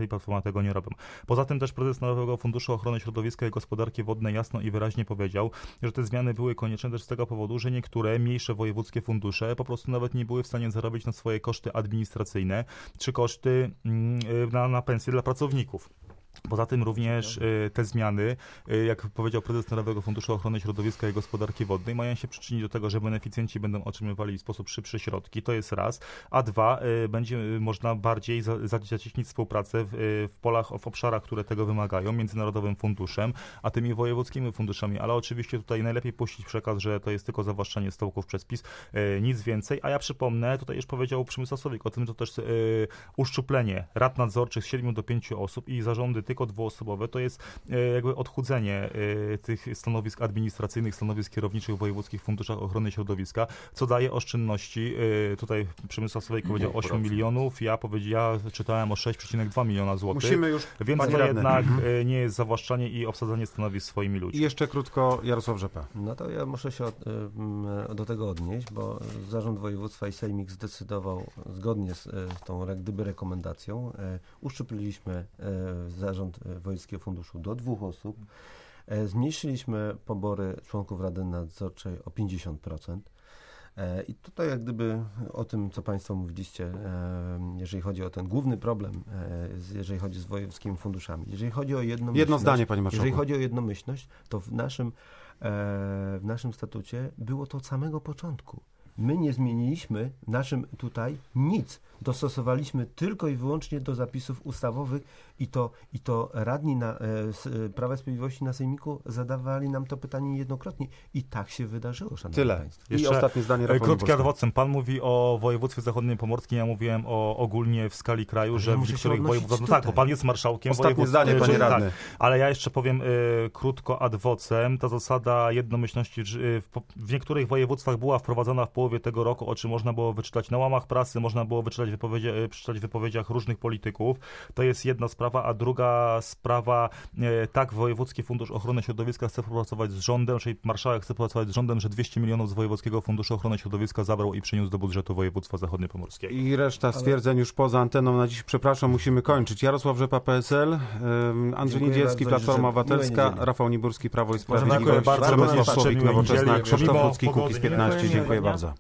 S3: Platforma tego nie robią. Poza tym też prezes Narodowego Funduszu Ochrony Środowiska i Gospodarki Wodnej jasno i wyraźnie powiedział, że te zmiany były konieczne też z tego powodu, że niektóre mniejsze wojewódzkie fundusze po prostu nawet nie były w stanie zarobić na swoje koszty administracyjne czy koszty na, na pensje dla pracowników. Poza tym również y, te zmiany, y, jak powiedział prezes Narodowego Funduszu Ochrony Środowiska i Gospodarki Wodnej, mają się przyczynić do tego, że beneficjenci będą otrzymywali w sposób szybszy środki, to jest raz, a dwa, y, będzie można bardziej za, zacieśnić współpracę w, y, w polach, w obszarach, które tego wymagają, między Narodowym Funduszem, a tymi wojewódzkimi funduszami, ale oczywiście tutaj najlepiej puścić przekaz, że to jest tylko zawłaszczanie stołków przez PiS, y, nic więcej, a ja przypomnę, tutaj już powiedział Przemysław Słowik o tym, że to też y, uszczuplenie rad nadzorczych z siedmiu do pięciu osób i zarządy tylko dwuosobowe, to jest e, jakby odchudzenie e, tych stanowisk administracyjnych, stanowisk kierowniczych w wojewódzkich funduszach ochrony środowiska, co daje oszczędności. E, tutaj Przemysław Słowik powiedział osiem milionów, ja, ja czytałem o sześć przecinek dwa miliona złotych.
S1: Musimy już,
S3: więc to jednak e, nie jest zawłaszczanie i obsadzanie stanowisk swoimi ludźmi.
S1: I jeszcze krótko Jarosław Rzepa.
S2: No to ja muszę się od, y, do tego odnieść, bo Zarząd Województwa i Sejmik zdecydował zgodnie z, z tą jak gdyby rekomendacją. Y, uszczupliliśmy y, zarząd Wojewódzkiego Funduszu do dwóch osób. Y, zmniejszyliśmy pobory członków Rady Nadzorczej o pięćdziesiąt procent. Y, I tutaj jak gdyby o tym, co Państwo mówiliście, y, jeżeli chodzi o ten główny problem, y, jeżeli chodzi z wojewódzkimi funduszami. Jeżeli chodzi o jednomyślność,
S1: Jedno zdanie, Panie Marszałku.
S2: Jeżeli chodzi o jednomyślność, to w naszym w naszym statucie było to od samego początku. My nie zmieniliśmy w naszym tutaj nic. Dostosowaliśmy tylko i wyłącznie do zapisów ustawowych i to, i to radni na, z Prawa i Sprawiedliwości na Sejmiku zadawali nam to pytanie niejednokrotnie. I tak się wydarzyło, szanowni
S1: Tyle.
S2: państwo.
S1: I
S3: Jeszcze
S1: ostatnie zdanie. Rafał
S3: krótki
S1: Niborski.
S3: adwocem. Pan mówi o województwie zachodnim pomorskim, ja mówiłem o ogólnie w skali kraju,
S2: Ale
S3: że
S2: ja
S3: w
S2: muszę się
S3: niektórych
S2: odnosić
S3: województwach... No
S2: tutaj.
S3: tak, bo pan jest marszałkiem
S1: Ostatnie
S3: województwa.
S1: zdanie, panie
S3: tak,
S1: radny.
S3: ale ja jeszcze powiem y, krótko adwocem. Ta zasada jednomyślności y, w, w niektórych województwach była wprowadzona w połowie tego roku, o czym można było wyczytać na łamach prasy, można było wyczytać wypowiedzi, y, przeczytać w wypowiedziach różnych polityków. To jest jedna sprawa, a druga sprawa, y, tak Wojewódzki Fundusz Ochrony Środowiska chce współpracować z rządem, czyli marszałek chce współpracować z rządem, że dwieście milionów z Wojewódzkiego Funduszu Ochrony Środowiska zabrał i przyniósł do budżetu województwa zachodniopomorskiego.
S1: I reszta stwierdzeń już poza anteną na dziś. Przepraszam, musimy kończyć. Jarosław Rzepa, P S L, ym, Andrzej
S2: Dziękuję
S1: Niedzielski,
S2: bardzo,
S1: Platforma
S2: życzę
S1: Obywatelska,
S2: miłej niedzieli.
S1: Rafał Niburski, Prawo i
S3: Dziękuję
S1: Sprawiedliwość,
S3: bardzo.
S1: Przemysław
S3: Życzę
S1: Słowik,
S3: miłej
S1: Nowoczesna,
S3: niedzieli.
S1: Krzysztof
S3: Pomimo
S1: Ludzki,
S3: pogody,
S1: Kukiz piętnaście.
S4: dziękuję.
S1: Dziękuję bardzo.